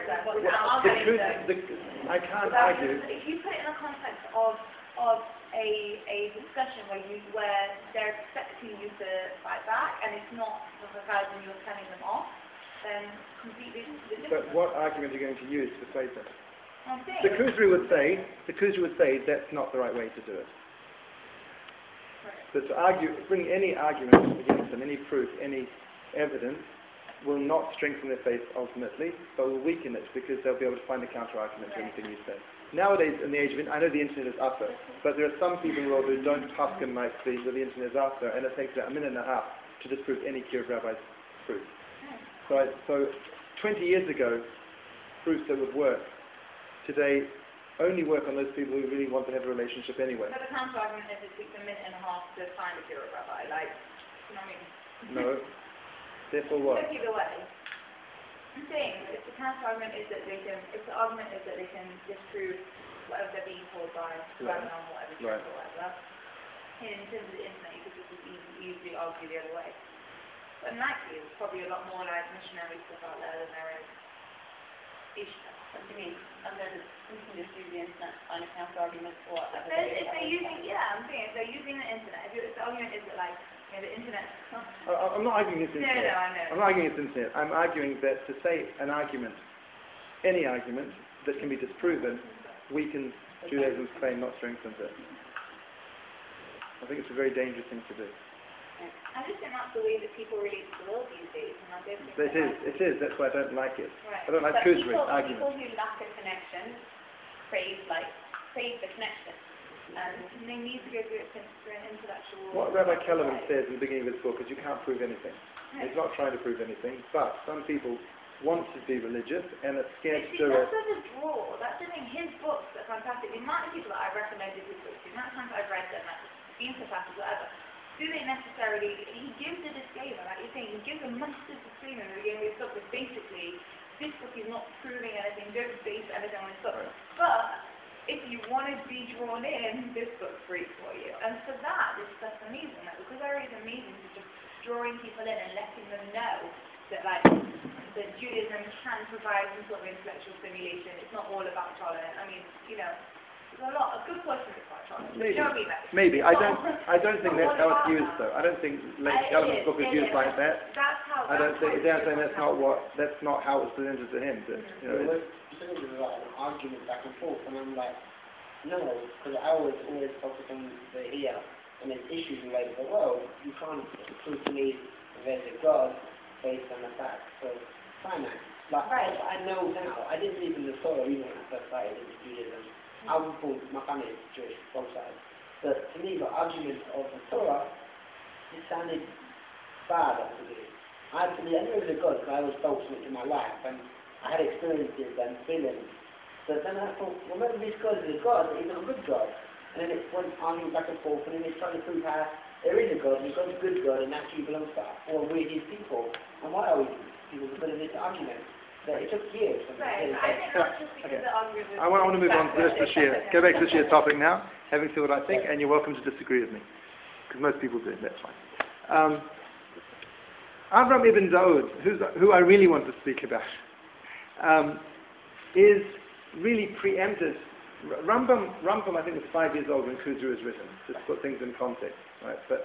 I can't argue. If you put it in the context of a discussion where they're expecting you to fight back, and it's not when you're telling them off, then completely different. But what argument are you going to use to persuade them? The Kuzri would say that's not the right way to do it. Right. But bring any argument against them, any proof, any evidence, will not strengthen their faith ultimately, but will weaken it because they'll be able to find a counter-argument to anything you say. Nowadays, in the age of I know the internet is after, but there are some people in the world who don't paskin like the internet is after, and it takes about a minute and a half to disprove any Kiruv rabbi's proof. So 20 years ago, proofs that would work today only work on those people who really want to have a relationship anyway. But the counter-argument is it takes a minute and a half to find a Kiruv rabbi, you know what I mean? No. Therefore what? Look either way. I'm saying if the counter-argument is that the argument is that they can disprove whatever they're being told by Rambam or whatever, or whatever, in terms of the internet, you could just easily argue the other way. But in that case, there's probably a lot more like missionary stuff out there than there is Ishta. What do you mean? And then we can just use the internet to find a counter-argument for whatever. If they're using, I'm saying, if they're using the internet, if the argument is that the internet. I'm not arguing against the internet. No, I know. I'm not arguing against the internet. I'm arguing that to say an argument, any argument that can be disproven, weakens Judaism's claim, not strengthens it. I think it's a very dangerous thing to do. I just think that's the way that people relate to the world these days, and I don't think it is. That's why I don't like it. Right. I don't like Kuzri arguments. People who lack a connection crave the connection. and they need to go through an intellectual... What Rabbi Kellerman says in the beginning of his book is you can't prove anything. He's not trying to prove anything, but some people want to be religious and are scared to do it. That's such a draw. That's the thing. His books are fantastic. The amount of people that I've recommended his books, the amount of times I've read them, it's been fantastic, whatever. Do they necessarily... He gives a disclaimer, like you're saying, he gives a massive disclaimer at the beginning of his book that basically this book is not proving anything, don't base anything on his book. Right. But if you want to be drawn in, this book's great for you. And for that, this stuff amazing for just drawing people in and letting them know that that Judaism can provide some sort of intellectual stimulation. It's not all about tolerance. I mean, there's a lot of good questions about tolerance. Maybe. You know what I mean? Maybe. I don't think that's how it's used though. I don't think Kelvin's book is used like that. That's how. I don't think they're saying that's not how it's presented to him. That, There was like an argument back and forth, and I'm like, no, because I was always focused on the here and there's issues related to, well, you can't prove to me there's a God based on the facts of finance. Like, right. I know now, I didn't believe in the Torah even when I first started into Judaism. I was born, my family is Jewish, both sides. But to me, the argument of the Torah, it sounded bad at the beginning. I knew it was a God because I always felt something in my life, and I had experiences and feelings. But then I thought, well, maybe this God is a God, but he's not a good God. And then it went arguing back and forth, and then it's trying to prove how there is a God, and God's a good God, and actually belongs to us, or we're his people. And why are we people because of this argument? That it took years. Right, I think that's just because the argument was... I want to move on to this year. Go back to this year's topic now, having said what I think, and you're welcome to disagree with me. Because most people do, that's fine. Avram ibn Daud, who I really want to speak about, is really preempted. Rambam, I think, was 5 years old when Kuzru was written, just to put things in context. Right? But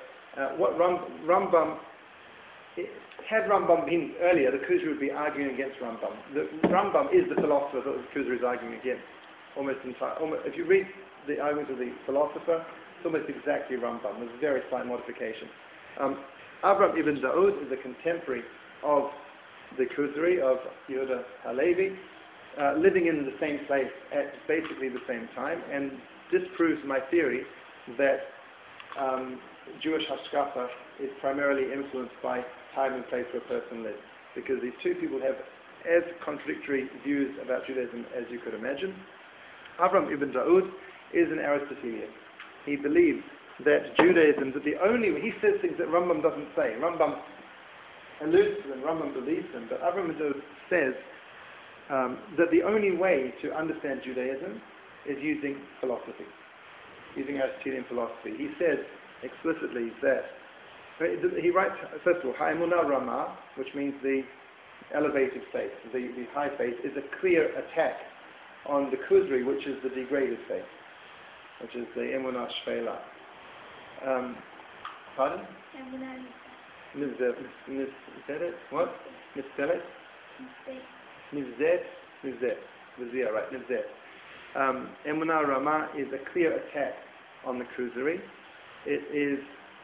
had Rambam been earlier, the Kuzru would be arguing against Rambam. The Rambam is the philosopher that the Kuzru is arguing against. Almost entirely. If you read the arguments of the philosopher, it's almost exactly Rambam. There's a very slight modification. Avram ibn Daud is a contemporary of the Kuzri, of Yehuda Halevi, living in the same place at basically the same time, and disproves my theory that Jewish hashkafa is primarily influenced by time and place where a person lives, because these two people have as contradictory views about Judaism as you could imagine. Avram ibn Daud is an Aristotelian. He believes that Judaism, he says things that Rambam doesn't say. Rambam alludes to them, Rambam believes them, but Avram ibn Daud says that the only way to understand Judaism is using philosophy, using Aristotelian philosophy. He says explicitly that, he writes, first of all, Ha'emunah Ramah, which means the elevated faith, the high faith, is a clear attack on the Kuzri, which is the degraded faith, which is the Emunah Shvela. Pardon? Nizdet? What? Nizdet? Nizdet? Nizdet, right, Nizdet. Emunah Ramah is a clear attack on the Kuzri. It is,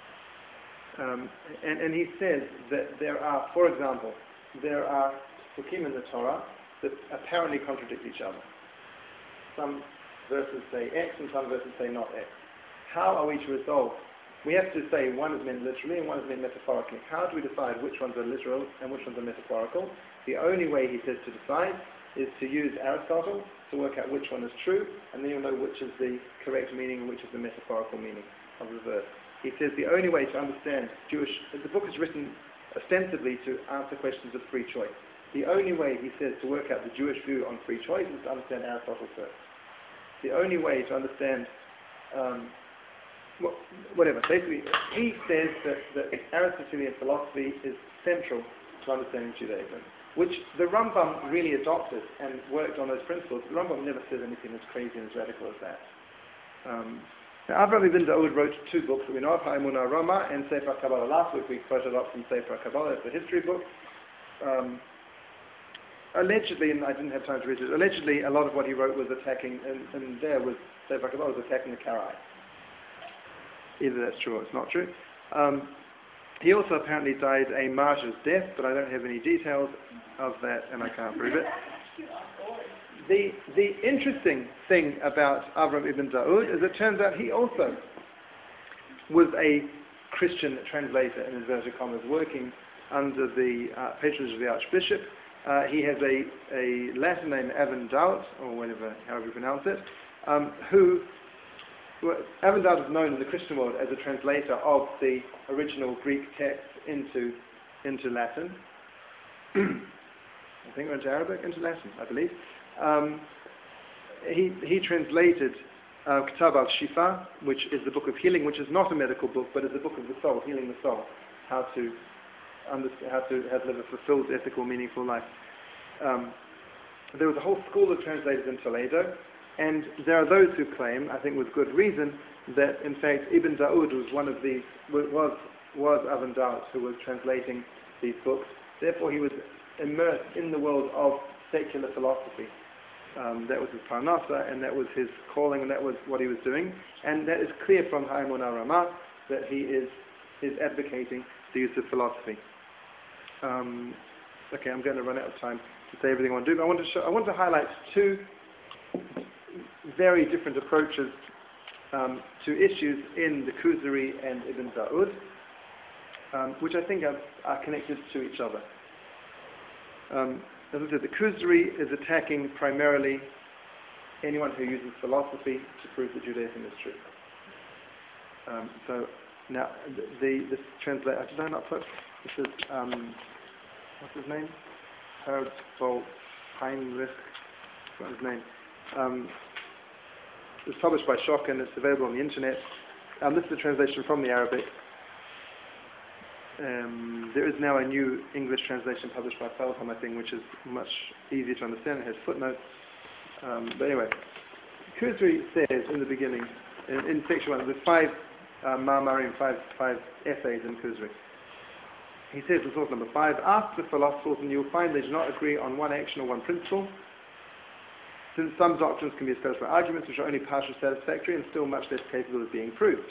and he says that there are, for example, there are Hukim in the Torah that apparently contradict each other. Some verses say X and some verses say not X. How are we to resolve? We have to say one is meant literally and one is meant metaphorically. How do we decide which ones are literal and which ones are metaphorical? The only way, he says, to decide is to use Aristotle to work out which one is true, and then you'll know which is the correct meaning and which is the metaphorical meaning of the verse. He says the only way to understand the book is written ostensibly to answer questions of free choice. The only way, he says, to work out the Jewish view on free choice is to understand Aristotle first. The only way to understand, whatever. Basically, he says that Aristotelian philosophy is central to understanding Judaism, which the Rambam really adopted and worked on those principles. The Rambam never says anything as crazy and as radical as that. Now, Avram ibn Daud wrote 2 books that we know of, Ha'emunah Ramah and Sefer Kabbalah. Last week we quoted up from Sefer Kabbalah, it's a history book. Allegedly, and I didn't have time to read it, allegedly a lot of what he wrote was attacking, and there was, Sefer Kabbalah was attacking the Karaite. Either that's true or it's not true. He also apparently died a martyr's death, but I don't have any details of that and I can't prove it. The interesting thing about Avram ibn Daud is it turns out he also was a Christian translator, in inverted commas, working under the patronage of the Archbishop. He has a Latin name, Avram Daud, or however you pronounce it, Avram Daud is known in the Christian world as a translator of the original Greek text into Latin. I think, or into Arabic, into Latin, I believe. He translated Kitab al-Shifa, which is the book of healing, which is not a medical book, but is a book of the soul, healing the soul, how to live a fulfilled, ethical, meaningful life. There was a whole school of translators in Toledo, and there are those who claim, I think with good reason, that in fact Ibn Daud was one of these, was Ibn Daud who was translating these books. Therefore he was immersed in the world of secular philosophy. That was his parnasa, and that was his calling, and that was what he was doing. And that is clear from Ha'emunah Ramah that he is advocating the use of philosophy. Okay, I'm going to run out of time to say everything I want to do, but I want to highlight two very different approaches to issues in the Kuzari and Ibn Daud, which I think are connected to each other. As I said, the Kuzari is attacking primarily anyone who uses philosophy to prove that Judaism is true. So now this translator, did I not put? This is what's his name? Herb von Heinrich. What's his name? It's published by Schock and it's available on the internet. This is a translation from the Arabic. There is now a new English translation published by Feldham, I think, which is much easier to understand. It has footnotes. But anyway, Kuzari says in the beginning, in section 1, there's 5 ma'amarim, 5 essays in Kuzari. He says in source number 5, ask the philosophers and you'll find they do not agree on one action or one principle, since some doctrines can be established by arguments which are only partially satisfactory and still much less capable of being proved.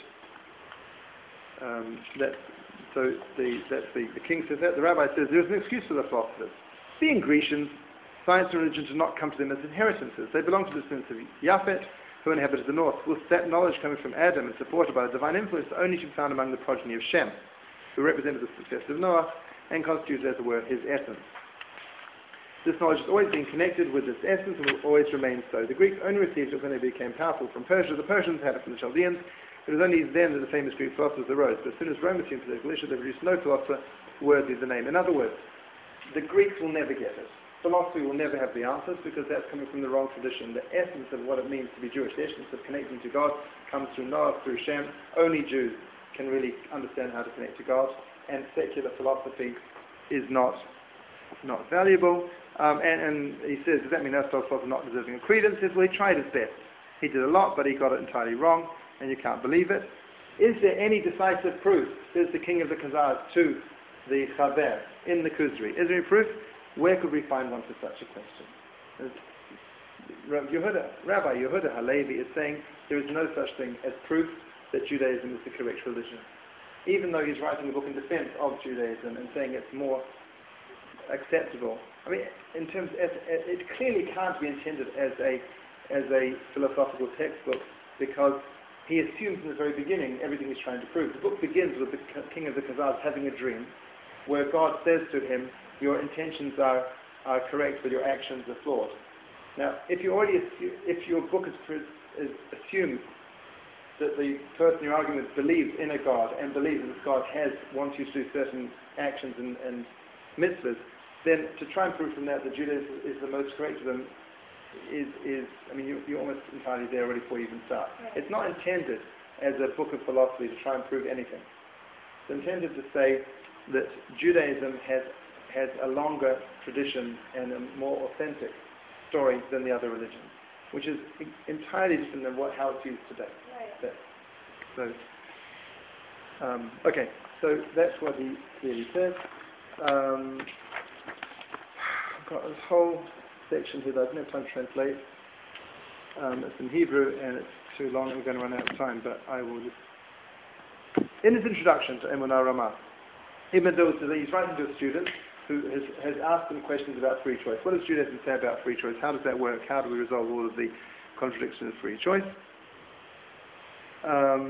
The king says that. The rabbi says there is an excuse for the philosophers. Being Grecians, science and religion do not come to them as inheritances. They belong to the descendants of Yafet, who inhabited the north. With that knowledge coming from Adam and supported by the divine influence, only to be found among the progeny of Shem, who represented the success of Noah and constituted, as it were, his essence. This knowledge has always been connected with this essence and will always remain so. The Greeks only received it when they became powerful from Persia. The Persians had it from the Chaldeans. It was only then that the famous Greek philosophers arose. But as soon as Rome assumed political issue, they produced no philosopher worthy of the name. In other words, the Greeks will never get it. Philosophy will never have the answers because that's coming from the wrong tradition. The essence of what it means to be Jewish, the essence of connecting to God, comes through Noah, through Shem. Only Jews can really understand how to connect to God. And secular philosophy is not valuable. And he says, does that mean Aristotle's philosophy not deserving of credence? He says, well, he tried his best. He did a lot, but he got it entirely wrong, and you can't believe it. Is there any decisive proof, says the king of the Khazars to the Chaber in the Kuzari? Is there any proof? Where could we find one for such a question? Rabbi Yehuda Halevi is saying there is no such thing as proof that Judaism is the correct religion. Even though he's writing a book in defense of Judaism and saying it's more acceptable. I mean, in terms, it clearly can't be intended as a philosophical textbook because he assumes in the very beginning everything he's trying to prove. The book begins with the king of the Khazars having a dream where God says to him, your intentions are correct, but your actions are flawed. Now, if your book assumes that the person you're arguing with believes in a God and believes that this God wants you to do certain actions and mitzvahs, then to try and prove from that Judaism is the most correct of them you're almost entirely there already before you even start. Right. It's not intended as a book of philosophy to try and prove anything. It's intended to say that Judaism has a longer tradition and a more authentic story than the other religions, which is entirely different than how it's used today. Right. Okay, so that's what he clearly says. I've got this whole section here that I don't have time to translate. It's in Hebrew and it's too long and we're going to run out of time, but I will just... In his introduction to Emunah Ramah, Ibn Daud says that he's writing to a student who has asked him questions about free choice. What does Judaism say about free choice? How does that work? How do we resolve all of the contradictions of free choice? I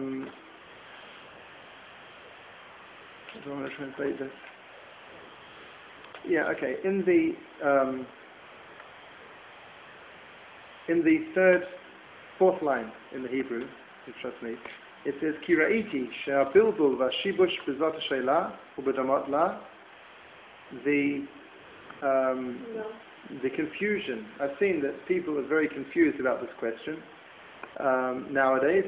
don't want to translate this. Yeah, okay. In the fourth line in the Hebrew, if you trust me, it says, Ki ra'iti she'abilbul v'ashibush b'zot ha'sheila u'b'damot la. The confusion. I've seen that people are very confused about this question, nowadays,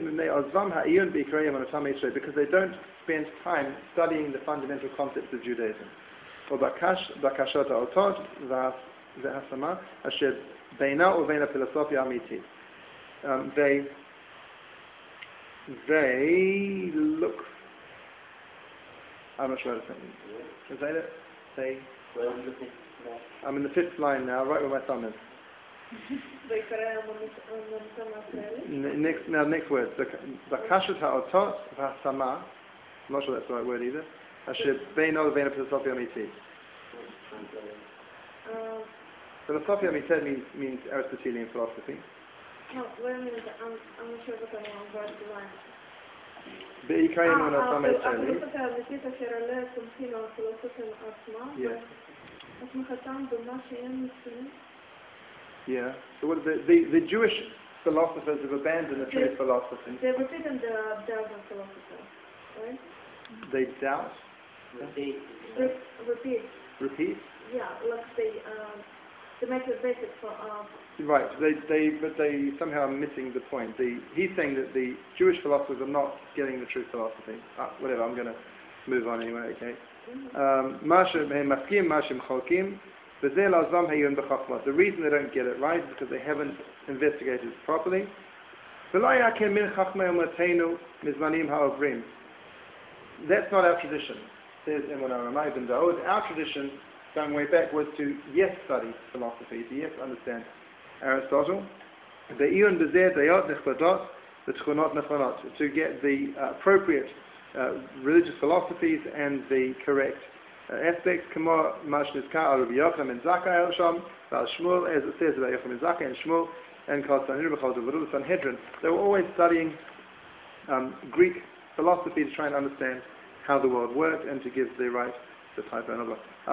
because they don't spend time studying the fundamental concepts of Judaism. ובקשות האותות וההשמה אשר בינה ובין הפילוסופיה האמיתית. They look, I'm not sure how to say it. Is that it? They, I'm in the 5th line now, right where my thumb is. Next word. בקשות האותות וההשמה, I'm not sure that's the right word either. אשר בינו ובין הפילוסופיה האמיתית. Philosophia means Aristotelian philosophy. No, wait a minute, I'm not sure what I'm on verse 1. בעיקרם מן הסם הישראלי. הפילוסופיה האמיתית אשר עליה סומכים על הפילוסופיה עצמה, הסמכתם במה שהם מסכימים. Yeah. So what the Jewish philosophers have abandoned the true philosophy. They repeat in the doubting philosophy, right? They doubt. Repeat. Repeat? Yeah, like they make the basic for... Right, but they somehow are missing the point. He's saying that the Jewish philosophers are not getting the true philosophy. Whatever, I'm going to move on anyway, okay? The reason they don't get it right is because they haven't investigated it properly. That's not our tradition, says Emunah Ramah ibn Daud. Our tradition, going way back, was to study philosophy, to understand Aristotle, to get the appropriate religious philosophies and the correct aspects, as it says about Yochanan ben Zakkai and Shmuel and Sanhedrin. They were always studying Greek philosophy to try and understand how the world worked and to give the right the type of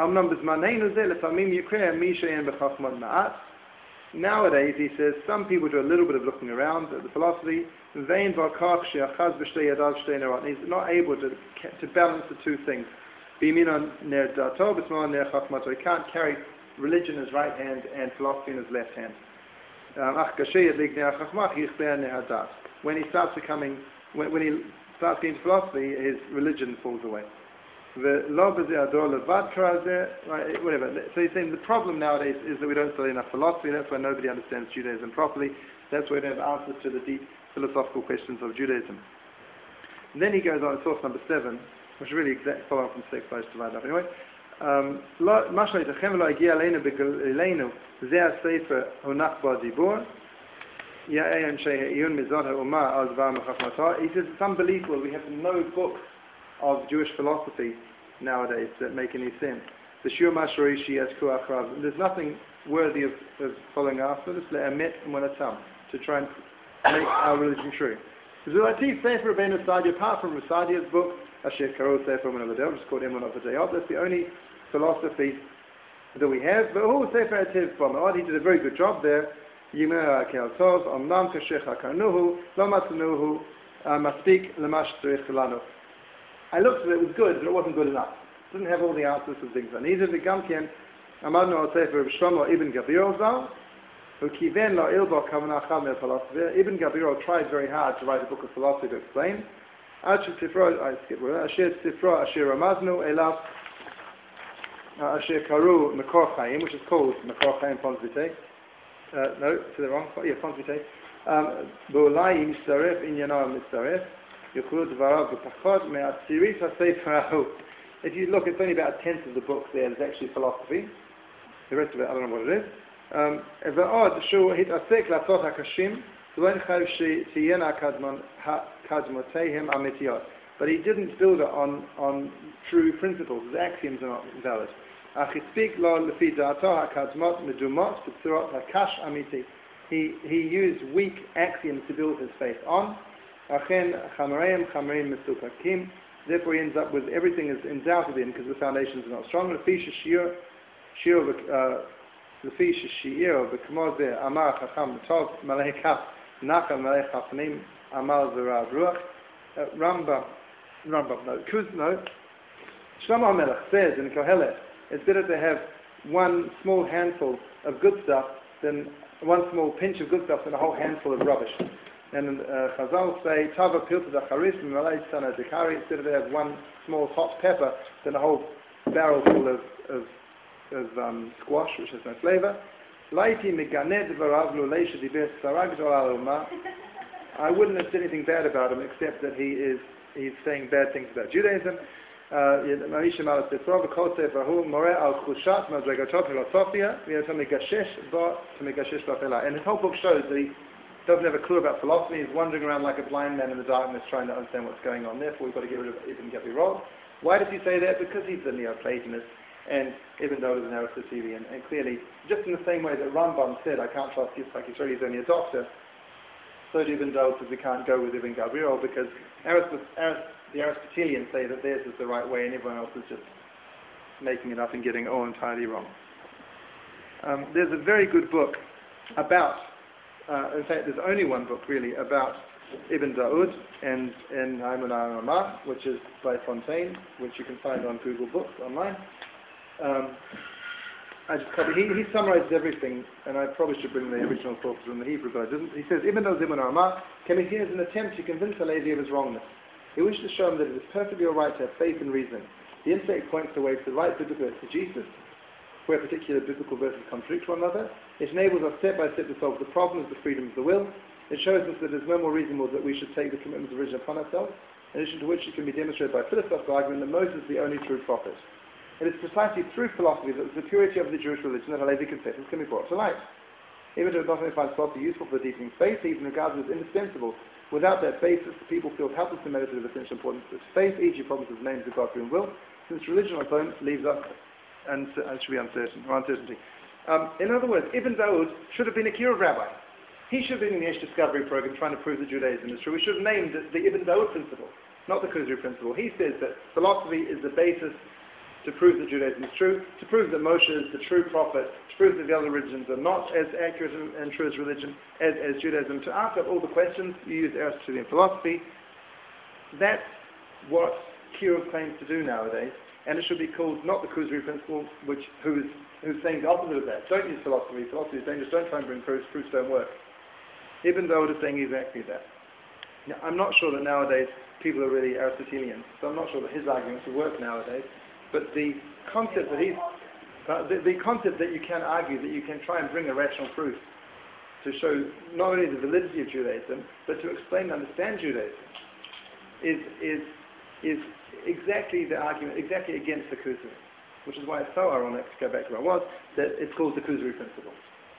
Nowadays, he says, some people do a little bit of looking around at the philosophy. He's not able to balance the two things. He can't carry religion in his right hand and philosophy in his left hand. When he starts getting into philosophy, his religion falls away. Whatever. So he's saying the problem nowadays is that we don't study enough philosophy. That's why nobody understands Judaism properly. That's why we don't have answers to the deep philosophical questions of Judaism. And then he goes on to source number 7, which is really exact follow on from 6, I just divided up anyway. He says it's unbelievable. We have no books of Jewish philosophy nowadays that make any sense. There's nothing worthy of following after this, to try and make our religion true. Apart from Rasadia's book, which is called Emunah V'Dayot, that's the only philosophy that we have. But he did a very good job there. I looked at it, it was good, but it wasn't good enough. It didn't have all the answers to things I needed. Ibn Gabirol tried very hard to write a book of philosophy to explain. Which is called Makor Chaim Pons Vitae. No, to the wrong spot. Yeah, Pons Vitae. If you look, it's only about a tenth of the book there is actually philosophy. The rest of it, I don't know what it is. But he didn't build it on true principles. The axioms are not valid. He used weak axioms to build his faith on. Therefore he ends up with everything is in doubt again because the foundations are not strong. Shlomo HaMelech says in Kohelet, it's better to have one small handful of good stuff than one small pinch of good stuff than a whole handful of rubbish. And Chazal say, Tava pilta dacharis, mimalei sana dekari, instead of they have one small hot pepper, then a whole barrel full of squash, which has no flavor. Laiti meganed v'rav luleisha diber sarag aloma. I wouldn't have said anything bad about him, except that he's saying bad things about Judaism. Marisha Malas Petrov, Kosev Rahu, More al Khushat, Mazregatov, Philosophia, to Megashesh Bafela. And his whole book shows that he doesn't have a clue about philosophy. He's wandering around like a blind man in the darkness trying to understand what's going on. Therefore, we've got to get rid of Ibn Gabirol. Why does he say that? Because he's a Neoplatonist and Ibn Dawud is an Aristotelian. And clearly, just in the same way that Rambam said, I can't trust Yitzhak Yisrael, he's only a doctor, so do Ibn Dawud says we can't go with Ibn Gabirol because the Aristotelians say that theirs is the right way and everyone else is just making it up and getting it all entirely wrong. There's a very good book about, in fact there's only one book really, about Ibn Daud and Haimunah Ramah, which is by Fontaine, which you can find on Google Books online. I just copy. He summarizes everything, and I probably should bring the original sources from the Hebrew, but I didn't. He says, Ibn Daud Ibn Ramah came here as an attempt to convince Halevi of his wrongness. He wished to show him that it is perfectly all right to have faith and reason. The intellect points the way to the right biblical exegesis, where particular biblical verses contradict one another. It enables us step by step to solve the problem of the freedom of the will. It shows us that it is no more reasonable that we should take the commitments of religion upon ourselves, in addition to which it can be demonstrated by philosophical argument that Moses is the only true prophet. It is precisely through philosophy that the purity of the Jewish religion that Halevi confesses can be brought to light. Even though it not only finds philosophy useful for deepening faith, he even regards it as indispensable. Without that basis, people feel helpless to meditate of essential importance of faith, e.g. problems of names of God's free will, since religion on its own leaves us and should be uncertainty. In other words, Ibn Daud should have been a Kiruv rabbi. He should have been in the Yesh Discovery program trying to prove that Judaism is true. We should have named it the Ibn Daud principle, not the Kuzri principle. He says that philosophy is the basis to prove that Judaism is true, to prove that Moshe is the true prophet, to prove that the other religions are not as accurate and true as religion, as Judaism. To answer all the questions, you use Aristotelian philosophy. That's what Kiruv claims to do nowadays, and it should be called not the Kuzri principle, who's saying the opposite of that. Don't use philosophy. Philosophy is dangerous. Don't try and bring proofs. Proofs don't work. Ibn Daud is saying exactly that. Now, I'm not sure that nowadays people are really Aristotelians, so I'm not sure that his arguments will work nowadays. But the concept that the concept that you can argue, that you can try and bring a rational proof to show not only the validity of Judaism, but to explain and understand Judaism, is exactly the argument, exactly against the Kuzri, which is why it's so ironic, to go back to where I was, that it's called the Kuzri principle.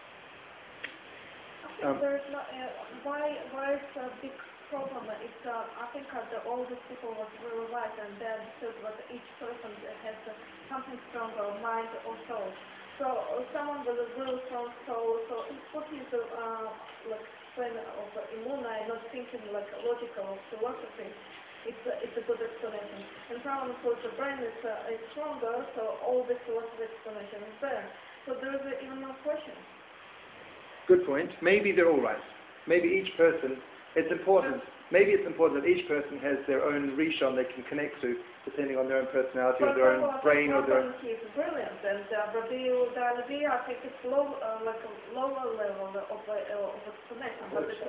There's not, why it's a big problem? It's I think that all these people was really right, and they understood that each person has something stronger, mind or soul. So someone with a really strong soul, so what is the like friend of Imuna, not thinking like logical philosophy? It's a good explanation. And someone whose brain is stronger, so all this philosophy explanation is there. So there is even more question. Good point. Maybe they're all right. Maybe each person, it's important. Maybe it's important that each person has their own rishon they can connect to, depending on their own personality or their own brain or their own... He is brilliant, and Rabbi Danavi, I think it's like a lower level of explanation.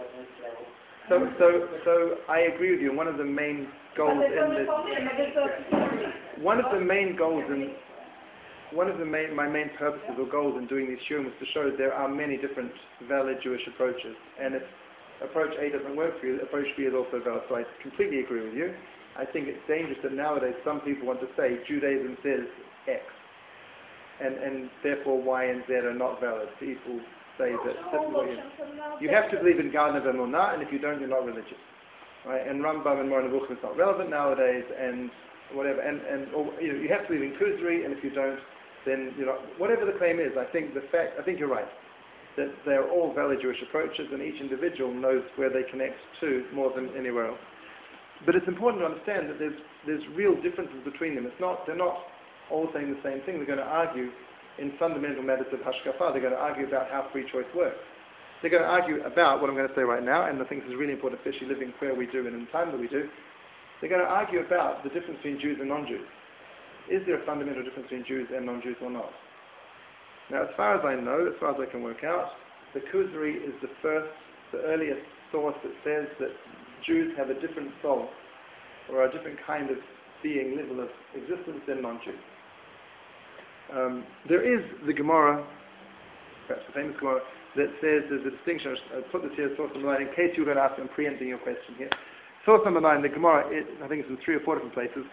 So I agree with you. One of the main goals in this... One of the main goals in... my main purposes or goals in doing these shiurim was to show there are many different valid Jewish approaches, and if approach A doesn't work for you, approach B is also valid. So I completely agree with you. I think it's dangerous that nowadays some people want to say Judaism says X, and therefore Y and Z are not valid. People say that you have to believe in Ganav and Emunah, and if you don't, you're not religious. Right? And Rambam and Moreh Nevuchim is not relevant nowadays, and whatever. Or, you have to believe in Kuzri, and if you don't, then whatever the claim is. I think you're right, that they're all valid Jewish approaches, and each individual knows where they connect to more than anywhere else. But it's important to understand that there's real differences between them. They're not all saying the same thing. They're going to argue in fundamental matters of hashkafa. They're going to argue about how free choice works. They're going to argue about what I'm going to say right now, and I think this is really important, especially living where we do and in the time that we do. They're going to argue about the difference between Jews and non-Jews. Is there a fundamental difference between Jews and non-Jews or not? Now, as far as I know, as far as I can work out, the Kuzri is the earliest source that says that Jews have a different soul, or a different kind of being, level of existence than non-Jews. There is the Gemara, perhaps the famous Gemara, that says there's a distinction. I'll put this here, source number 9, in case you were going to ask, I'm preempting your question here. Source number 9, the Gemara, I think it's in 3 or 4 different places.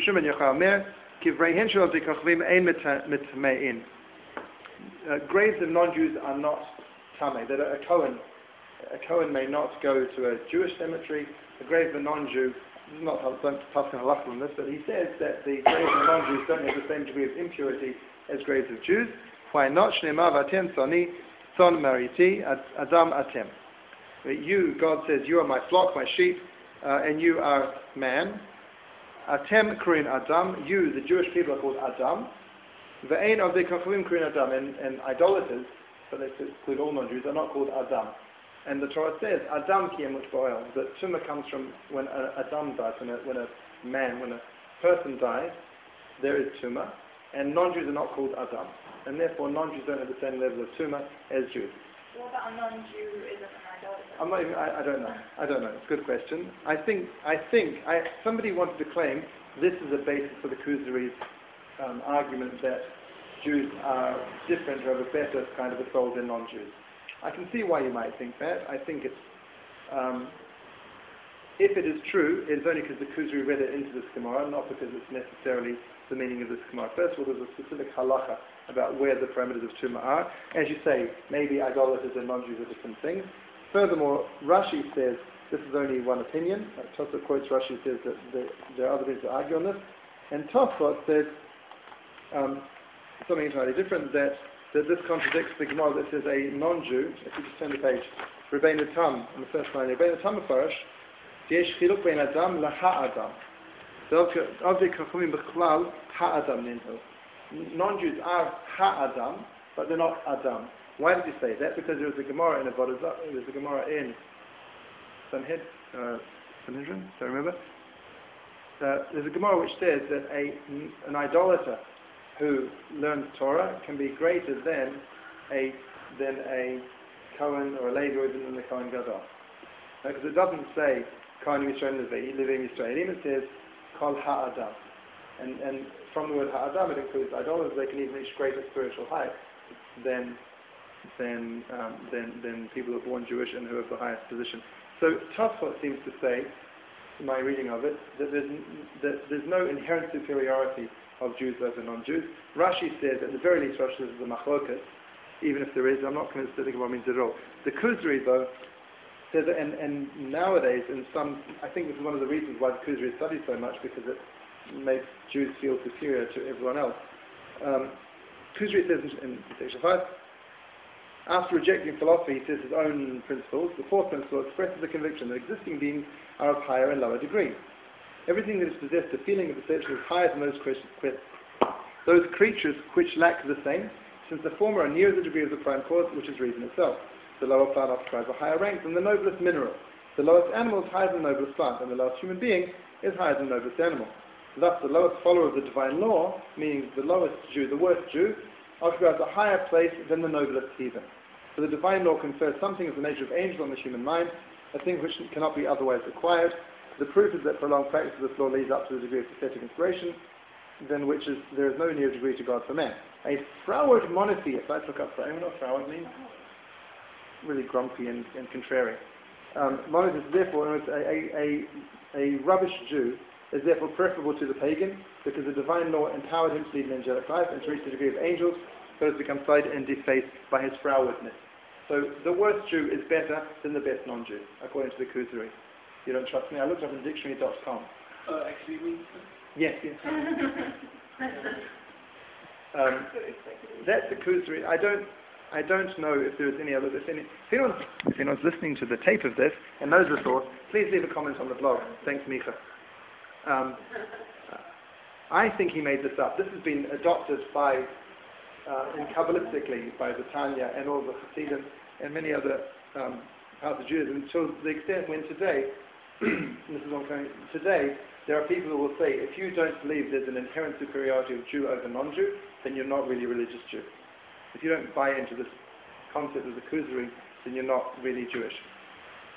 Graves of non-Jews are not tameh. That a Kohen may not go to a Jewish cemetery. The grave of a non-Jew, don't pass on halacha on this, but he says that the graves of non-Jews don't have the same degree of impurity as graves of Jews. Why not? Shnei atem soni, son mariti, adam atem. You, God says, you are my flock, my sheep, and you are man. Atem kurin adam. You, the Jewish people, are called Adam. Ve'ein of the kachavim kurin Adam, and idolaters, but they include all non-Jews, are not called Adam. And the Torah says, Adam ki emut bo'el, that tumah comes from when Adam dies, when a person dies, there is tumah, and non-Jews are not called Adam, and therefore non-Jews don't have the same level of tumah as Jews. What about a non-Jew who isn't an idolater? I don't know. It's a good question. I think somebody wanted to claim this is a basis for the Kuzari's argument that Jews are different or have a better kind of a soul than non-Jews. I can see why you might think that. I think it's, if it is true, it's only because the Kuzari read it into this Gemara, not because it's necessarily the meaning of this Gemara. First of all, there's a specific halacha about where the parameters of Tumah are. As you say, maybe idolaters and non-Jews are different things. Furthermore, Rashi says, this is only one opinion. Tosfot quotes Rashi, says that there are other things that argue on this. And Tosfot says something entirely different, that this contradicts the Gemara that says a non-Jew, if you just turn the page, Rebbeinu Tam, on the first line, Rebbeinu Tam Mefarash, Yesh chiluk bein Adam laha-Adam. Non-Jews are ha-Adam, but they're not Adam. Why did he say that? Because there was a Gemara in Sanhedrin, do I remember? There's a Gemara which says that an idolater who learns Torah can be greater than a Kohen or a Levi or even than the Kohen Gadol. Because it doesn't say Kohen Yisrael Levim Yisraelim, it says Kol Ha-Adam. And from the word Ha-Adam it includes idolaters. They can even reach greater spiritual height than people who are born Jewish and who have the highest position. So Tosfot seems to say, in my reading of it, that there's no inherent superiority of Jews over non-Jews. Rashi says, at the very least, Rashi says the machlokas, even if there is, I'm not convinced that the Gemara means it at all. The Kuzari, though, says that, and nowadays, I think this is one of the reasons why the Kuzari is studied so much, because it makes Jews feel superior to everyone else. Kuzari says in section 5, after rejecting philosophy, he says his own principles. The fourth principle expresses the conviction that existing beings are of higher and lower degree. Everything that is possessed a feeling of perception is higher than those creatures which lack the same, since the former are near the degree of the prime cause, which is reason itself. The lower plant occupies a higher rank than the noblest mineral. The lowest animal is higher than the noblest plant, and the lowest human being is higher than the noblest animal. Thus, the lowest follower of the divine law, meaning the lowest Jew, the worst Jew, occupies a higher place than the noblest heathen. For the divine law confers something of the nature of angel on the human mind, a thing which cannot be otherwise acquired. The proof is that prolonged practice of this law leads up to the degree of prophetic inspiration, than which there is no near degree to God for man. A froward monotheist, let's look up for anyone what froward means. Really grumpy and contrary. Monotheist, therefore, a rubbish Jew is therefore preferable to the pagan, because the divine law empowered him to lead an angelic life and to reach the degree of angels, so as to become slighted and defaced by his frowardness. So the worst Jew is better than the best non-Jew, according to the Kuzari. You don't trust me? I looked up on dictionary.com. Actually means Yes. That's the Kuzari. I don't know if there's any other. If anyone's listening to the tape of this and knows the source, please leave a comment on the blog. Thanks, Micha. I think he made this up. This has been adopted by, Kabbalistically, by the Tanya and all the Hasidim and many other parts of Judaism, to the extent when today, this is what I'm saying, today, there are people who will say, if you don't believe there's an inherent superiority of Jew over non-Jew, then you're not really a religious Jew. If you don't buy into this concept of the Kuzari, then you're not really Jewish.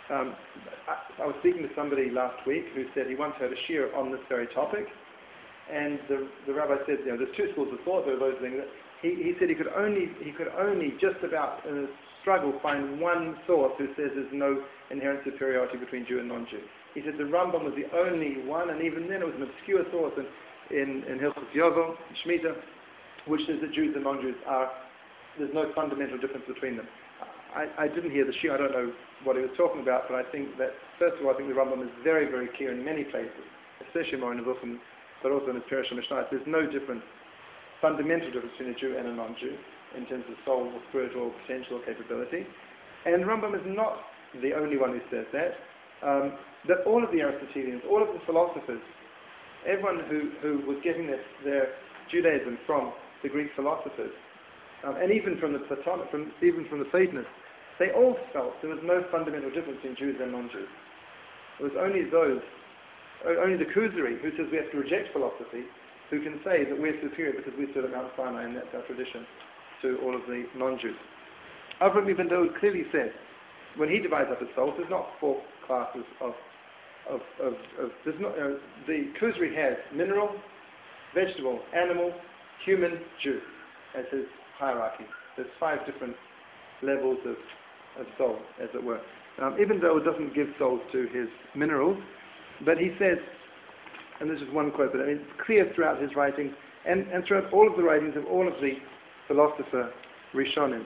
I was speaking to somebody last week who said he once heard a shiur on this very topic, and the rabbi said, you know, there's two schools of thought. There are those things that he said he could only just about in a struggle find one source who says there's no inherent superiority between Jew and non-Jew. He said the Rambam was the only one, and even then it was an obscure source in Hilchos Yovel, Shemitah, which says that Jews and non-Jews there's no fundamental difference between them. I didn't hear the shiur, I don't know what he was talking about, but I think that, first of all, I think the Rambam is very, very clear in many places, especially more in Nevuchim, but also in his Perush Mishnah. There's no fundamental difference between a Jew and a non-Jew in terms of soul or spiritual potential or capability. And Rambam is not the only one who says that. That all of the Aristotelians, all of the philosophers, everyone who was getting their Judaism from the Greek philosophers, and even from the Platonic, even from the Platonists, they all felt there was no fundamental difference in Jews and non-Jews. It was only the Kuzari, who says we have to reject philosophy, who can say that we're superior because we stood at Mount Sinai and that's our tradition, to all of the non-Jews. Avram Ibn Daud clearly said, when he divides up his soul, there's not four classes there's not, the Kuzari has mineral, vegetable, animal, human, Jew, as his hierarchy. There's 5 different levels of soul, as it were. Even though it doesn't give souls to his minerals, but he says, and this is one quote, but I mean, it's clear throughout his writings, and throughout all of the writings of all of the philosopher Rishonim.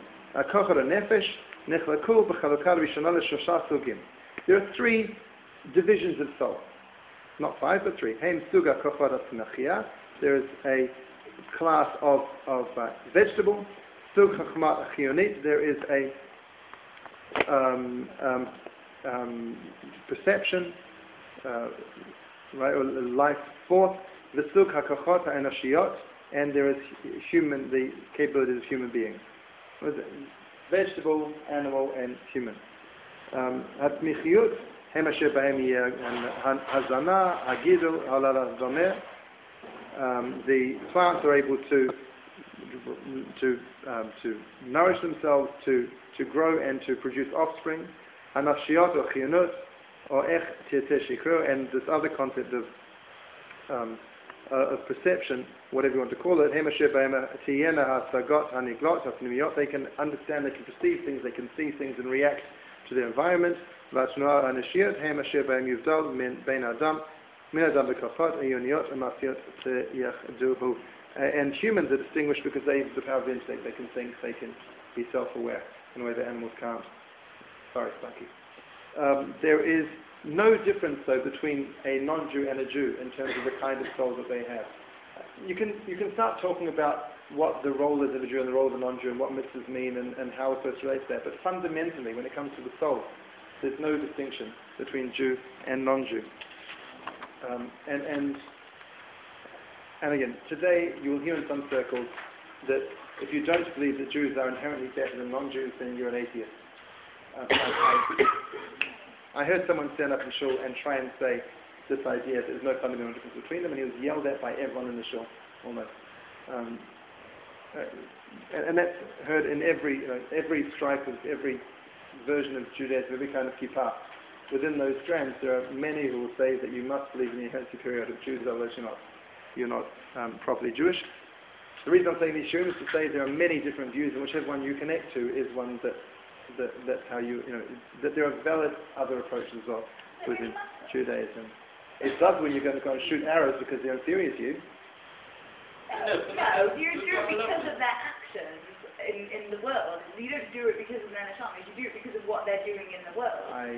There are 3 divisions of soul. Not 5, but 3. There is a class of vegetable. There is a perception, right, or life force. And there is the capabilities of human beings. Vegetable, animal, and human. The plants are able to nourish themselves, to grow and to produce offspring. And this other concept of perception, whatever you want to call it, they can understand, they can perceive things, they can see things and react to their environment. And humans are distinguished because they have the power of instinct, they can think, they can be self-aware in a way that animals can't. Sorry, Spanky. There is no difference, though, between a non-Jew and a Jew in terms of the kind of soul that they have. You can start talking about what the role is of a Jew and the role of a non-Jew and what mitzvahs mean and how we're supposed to relate to that. But fundamentally, when it comes to the soul, there's no distinction between Jew and non-Jew. And again, today you will hear in some circles that if you don't believe that Jews are inherently better than non-Jews, then you're an atheist. I heard someone stand up in shul and try and say this idea that there's no fundamental difference between them, and he was yelled at by everyone in the shul, almost. And that's heard in every stripe of every version of Judaism, every kind of kippah. Within those strands, there are many who will say that you must believe in the inherent superiority of Jews, otherwise you're not properly Jewish. The reason I'm saying these shiurim is to say there are many different views, and whichever one you connect to is one that's how that there are valid other approaches as well within Judaism. It does when you're going to go and shoot arrows because they're inferior to you. No, you do it because of their actions in the world. You don't do it because of their neshama. You do it because of what they're doing in the world. I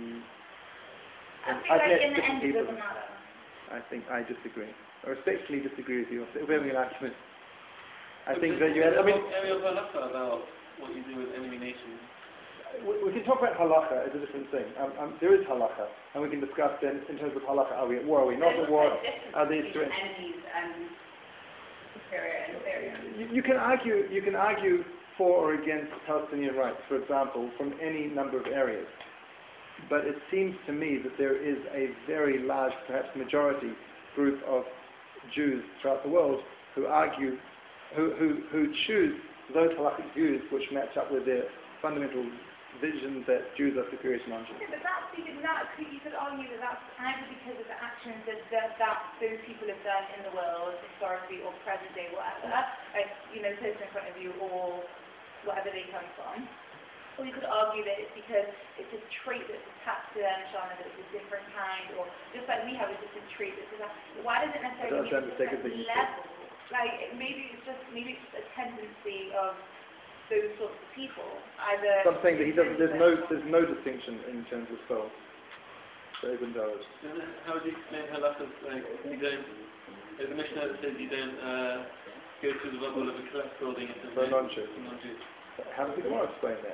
feel like in the end it doesn't matter. I think I disagree. I respectfully disagree with you. We're having an argument. I think that you have... I mean... about what you do with enemy nations. We can talk about halacha as a different thing. There is halacha, and we can discuss then in terms of halacha. Are we at war? Are we not at war? Are these two enemies and superior and inferior? You can argue for or against Palestinian rights, for example, from any number of areas. But it seems to me that there is a very large, perhaps majority, group of Jews throughout the world who argue, who choose those halachic views which match up with their fundamental vision that Jews are superior to non-Jews. Yeah, but that's because you could argue that that's either because of the actions that those people have done in the world, historically or present day, whatever, like, person in front of you or whatever they come from. Or you could argue that it's because it's a trait that's attached to their neshama, that it's a different kind, or just like we have a different trait that's attached. Why does it necessarily need a different level? Like, maybe it's just a tendency of those sorts of people. Either So I'm saying that he doesn't. There's no distinction in terms of soul. So Ibn Dawud. How would you explain halakha? Like, you don't. Like the Mishnah says you don't go through the bubble of a collapse building if For a non-Jew. non-Jew. How does the Gemara explain that?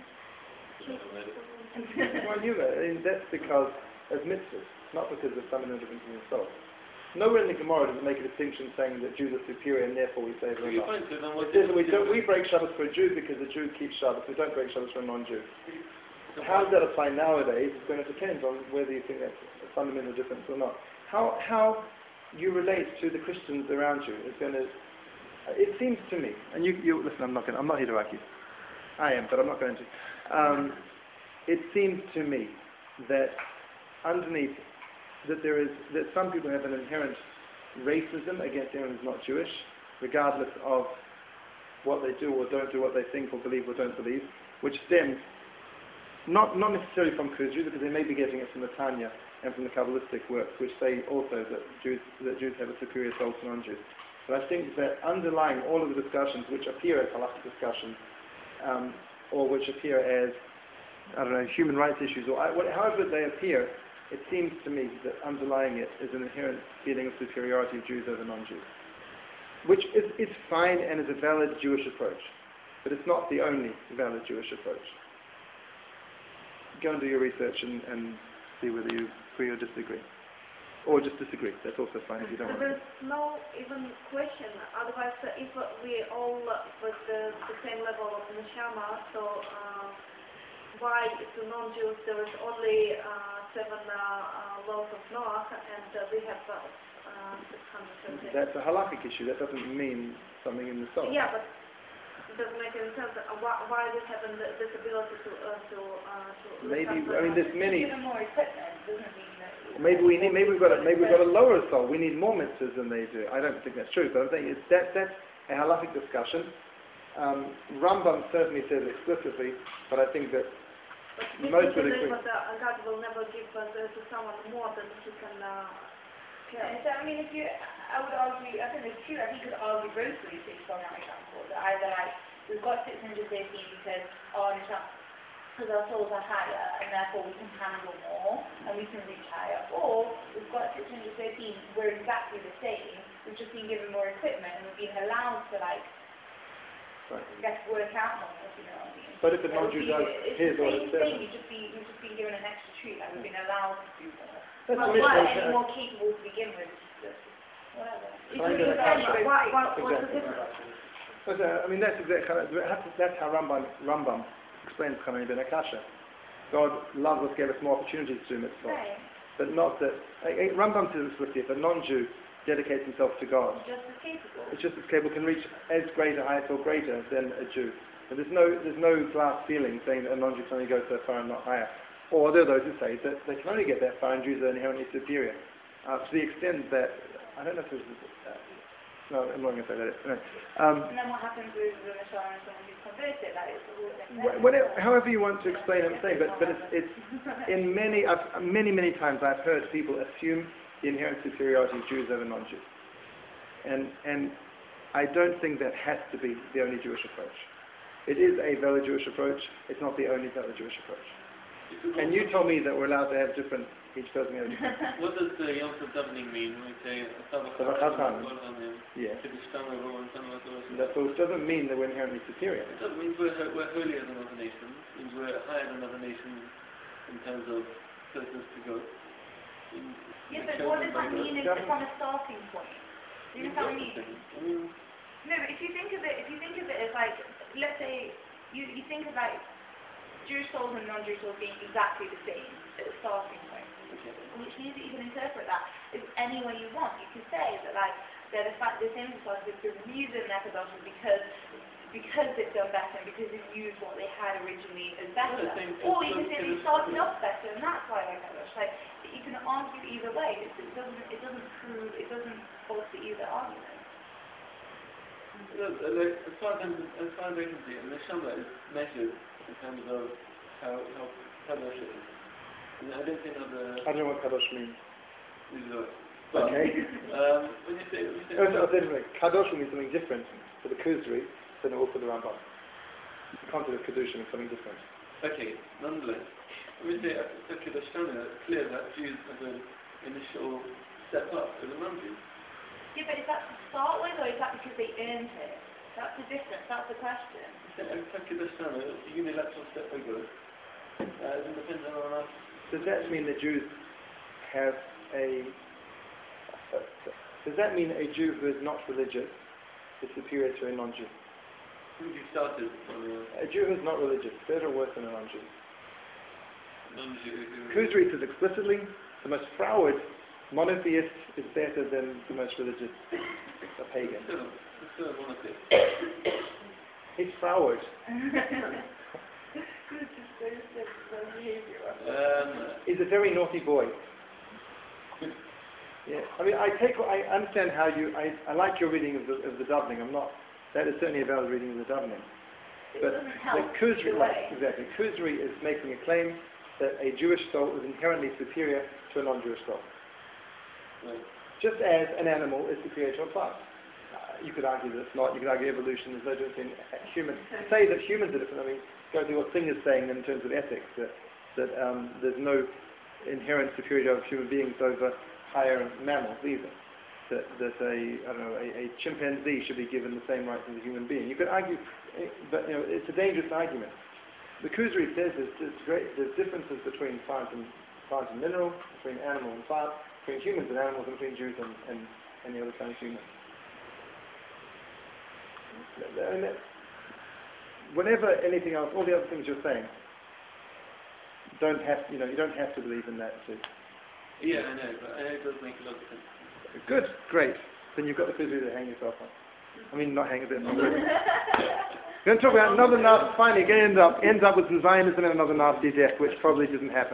Well, that's because as mitzvahs, not because of fundamental difference in the soul. Nowhere in the Gemara does it make a distinction saying that Jews are superior and therefore we say they're not. We break Shabbos for a Jew because a Jew keeps Shabbos. We don't break Shabbos for a non-Jew. How does that apply nowadays is going to depend on whether you think that's a fundamental difference or not. How you relate to the Christians around you is going to. It seems to me, and you listen. I'm not here to argue. I am, but I'm not going to. It seems to me that underneath that some people have an inherent racism against anyone who's not Jewish, regardless of what they do or don't do, what they think or believe or don't believe, which stems not necessarily from Kuzri, because they may be getting it from the Tanya and from the Kabbalistic works, which say also that Jews have a superior soul to non-Jews. But I think that underlying all of the discussions which appear as halakhic discussions, or which appear as, human rights issues, or however they appear, it seems to me that underlying it is an inherent feeling of superiority of Jews over non-Jews, which is fine and is a valid Jewish approach, but it's not the only valid Jewish approach. Go and do your research and see whether you agree or disagree. Or just disagree, that's also fine if you don't want to. There's no even question, otherwise if we all with the same level of neshama, so why to non-Jews there is only 7 laws of Noah and we have 630. That's a halakhic issue, that doesn't mean something in the soul. Yeah, but it doesn't make any sense. Why we have this ability to maybe, there's many. more equipment doesn't mean that. Maybe we've got a lower soul. We need more mitzvahs than they do. I don't think that's true, but I'm saying that's a halakhic discussion. Rambam certainly says explicitly, but I think that most would agree. But God will never give to someone more than he can. Yeah, so I would argue, I think it's true, I think you could argue both ways based on that example, that either we've got 613 because our souls are higher and therefore we can handle more and we can reach higher, or we've got 613, we're exactly the same, we've just been given more equipment and we've been allowed to work out more, if you know what I mean. But if a non-Jew does his or his you've just been given an extra treat, we've been allowed to do more. That's Well, we're any more capable to begin with. Whatever. What's the difference? That's how Rambam explains Chanani ben Akasha. God loves us, gave us more opportunities to do mitzvah. Right. But not that. Rambam says explicitly, if a non-Jew dedicates himself to God, It's just as capable. it's just as capable, can reach as great a height or greater than a Jew. But there's no glass ceiling saying that a non-Jew can only go so far and not higher. Or there are those who say that they can only get that far and Jews are inherently superior. To the extent that, I don't know if this is, no, I'm not going to say that. No. And then what happens with the Messiah and someone who's converted? However you want to explain it, but it's in many times I've heard people assume the inherent superiority of Jews over non-Jews. And I don't think that has to be the only Jewish approach. It is a valid Jewish approach, it's not the only valid Jewish approach. And you told me that we're allowed to have different, each person has different. What does the Yom Tov davening mean? We say, yeah. That doesn't mean that we're inherently superior. It doesn't mean we're holier than other nations. It means we're higher than other nations in terms of closeness to God. Yeah, but what does that mean from a starting point? Do you know what I mean? No, but if you think of it as let's say you think of Jewish souls and non-Jewish souls being exactly the same at the starting point, which means that you can interpret that as any way you want. You can say that they're the same as us. The reason they're kadosh is because because they've done better, because they've used what they had originally as better. I think Or it's you can say they started off better, and that's why they're better. Like, you can argue either way. It doesn't bolster either argument. As far as I can see, the Shama is measured in terms of how kadosh it is. And I don't think of the... I don't know what kadosh means. But, Okay. when you say Kadosh means something different for the Kuzri than it will for the Rambam. The concept of Kedusha means something different. okay, nonetheless, when you say Kedosh Shana, it's clear that Jews as an initial step up as a non-Jew. Yeah, but is that to start with, or is that because they earned it? That's the difference. That's the question. Kedosh Shana, a unilateral step forward, is independent on us. Does that mean the Jews have does that mean a Jew who is not religious is superior to a non-Jew? Who you started on A Jew who is not religious, better or worse than a non-Jew? non-Jew. Kuzri says explicitly, the most froward monotheist is better than the most religious pagan. Still one of it. He's froward. He's a very naughty boy. Yeah, I mean, I understand how I like your reading of the Davening. That is certainly a valid reading of the Davening. But the Kuzri, exactly. Kuzri is making a claim that a Jewish soul is inherently superior to a non-Jewish soul. Right. Just as an animal is superior to a plant. You could argue that it's not. You could argue evolution is no different in humans. Say that humans are different. I mean, go through what Singh is saying in terms of ethics, that there's no inherent superiority of human beings over higher mammals either. That a chimpanzee should be given the same rights as a human being. You could argue, but it's a dangerous argument. The Kuzri says there's differences between plant and mineral, between animal and plant, between humans and animals, and between Jews and any other kind of human. And whenever anything else, all the other things you're saying, you don't have to believe in that too. Yeah, I know, but it does make a lot of sense. Good, great. Then you've got the Kuzri to hang yourself on. I mean, not hang a bit. We're going to talk about another nasty, finally ends up with some Zionism and another nasty death, which probably didn't happen.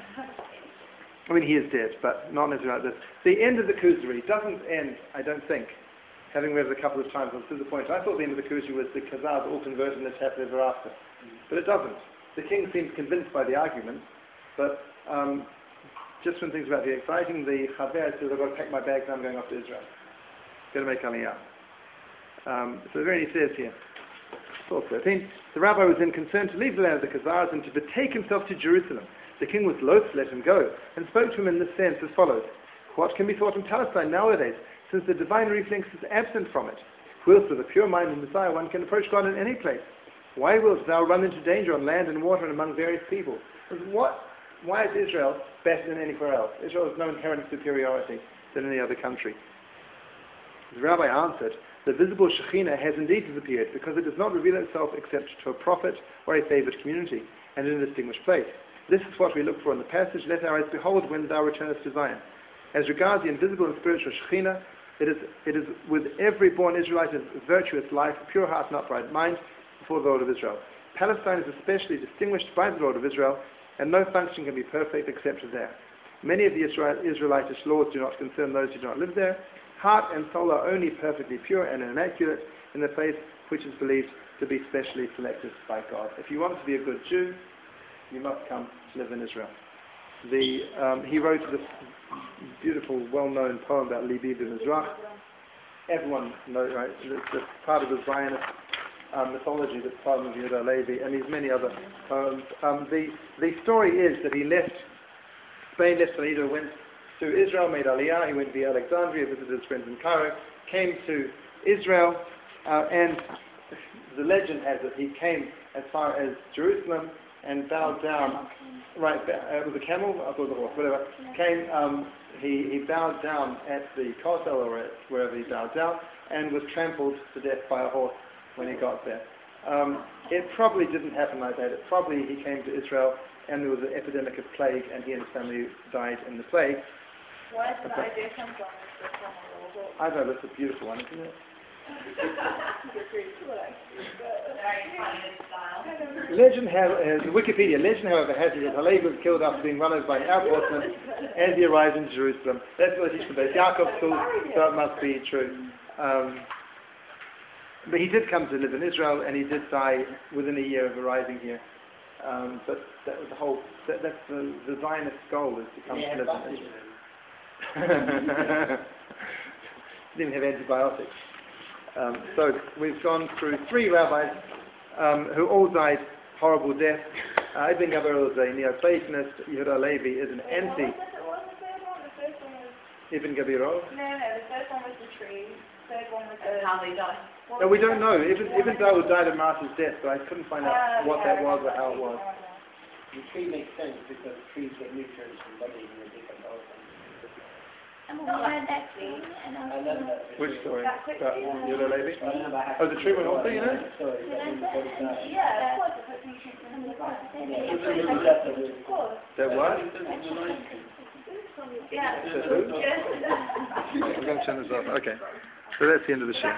I mean, he is dead, but not necessarily like this. The end of the Kuzri doesn't end, I don't think, having read it a couple of times, I was disappointed. I thought the end of the Kuzri was the Khazars all converted and lived happily ever after. But it doesn't. The king seems convinced by the argument, but just when things about the exciting, the Chaver says, I've got to pack my bags and I'm going off to Israel. Going to make Aliyah. So it really says here, Source 13, the rabbi was then concerned to leave the land of the Khazars and to betake himself to Jerusalem. The king was loath to let him go, and spoke to him in this sense as follows: what can be thought in Palestine nowadays, since the divine reflex is absent from it? Whilst with a pure mind and desire one can approach God in any place. Why wilt thou run into danger on land and water and among various people? Why is Israel better than anywhere else? Israel has no inherent superiority than any other country. The rabbi answered, the visible Shekhinah has indeed disappeared because it does not reveal itself except to a prophet or a favored community and in a distinguished place. This is what we look for in the passage, let our eyes behold when thou returnest to Zion. As regards the invisible and spiritual Shekhinah, it is with every born Israelite of virtuous life, pure heart and upright mind before the Lord of Israel. Palestine is especially distinguished by the Lord of Israel, and no function can be perfect except there. Many of the Israelitish laws do not concern those who do not live there. Heart and soul are only perfectly pure and immaculate in the place which is believed to be specially selected by God. If you want to be a good Jew, you must come to live in Israel. He wrote this beautiful, well-known poem about Libi b'Mizrach. Everyone knows, right? It's part of the Zionist mythology that's part of Yehuda Levi, and his many other poems. The story is that he left Spain, left Toledo, went to Israel, made Aliyah, he went via Alexandria, visited his friends in Cairo, came to Israel, and the legend has it, he came as far as Jerusalem and bowed down, right, it was a camel, I thought it was a horse, whatever, he bowed down at the Kotel or at wherever he bowed down, and was trampled to death by a horse when he got there. It probably didn't happen like that. Probably he came to Israel and there was an epidemic of plague and he and his family died in the plague. Where did the idea come from? I know, that's a beautiful one, isn't it? Very funny style. Legend has Wikipedia. Legend, however, has it that Halevi was killed after being run over by an Arab horseman as he arrived in Jerusalem. That's what I teach from base. Yaakov's school, so it must be true. But he did come to live in Israel, and he did die within a year of arriving here. But that was the whole. That's the Zionist goal, is to come to live in Israel. Didn't have antibiotics. So we've gone through 3 rabbis who all died horrible deaths. Ibn Gabirol is a Neo-Platonist. Yehuda Halevi is an anti. What was the third one? The first one was... Ibn Gabirol? No, the first one was the tree. The third one was the... How they die. No, we don't know. Ibn Dawood died a martyr's death, but I couldn't find out what that was or how it was. The tree makes sense because trees get nutrients from bodies and they decompose. And we learned that thing, and I love that. Which story? About Yehuda Halevi? I remember I had Oh, the tree went also, you know? story that when body died. yeah, of course, it puts nutrients in the body. Of course. That what? Yeah. We're going to turn this off. Okay. So that's the end of the show.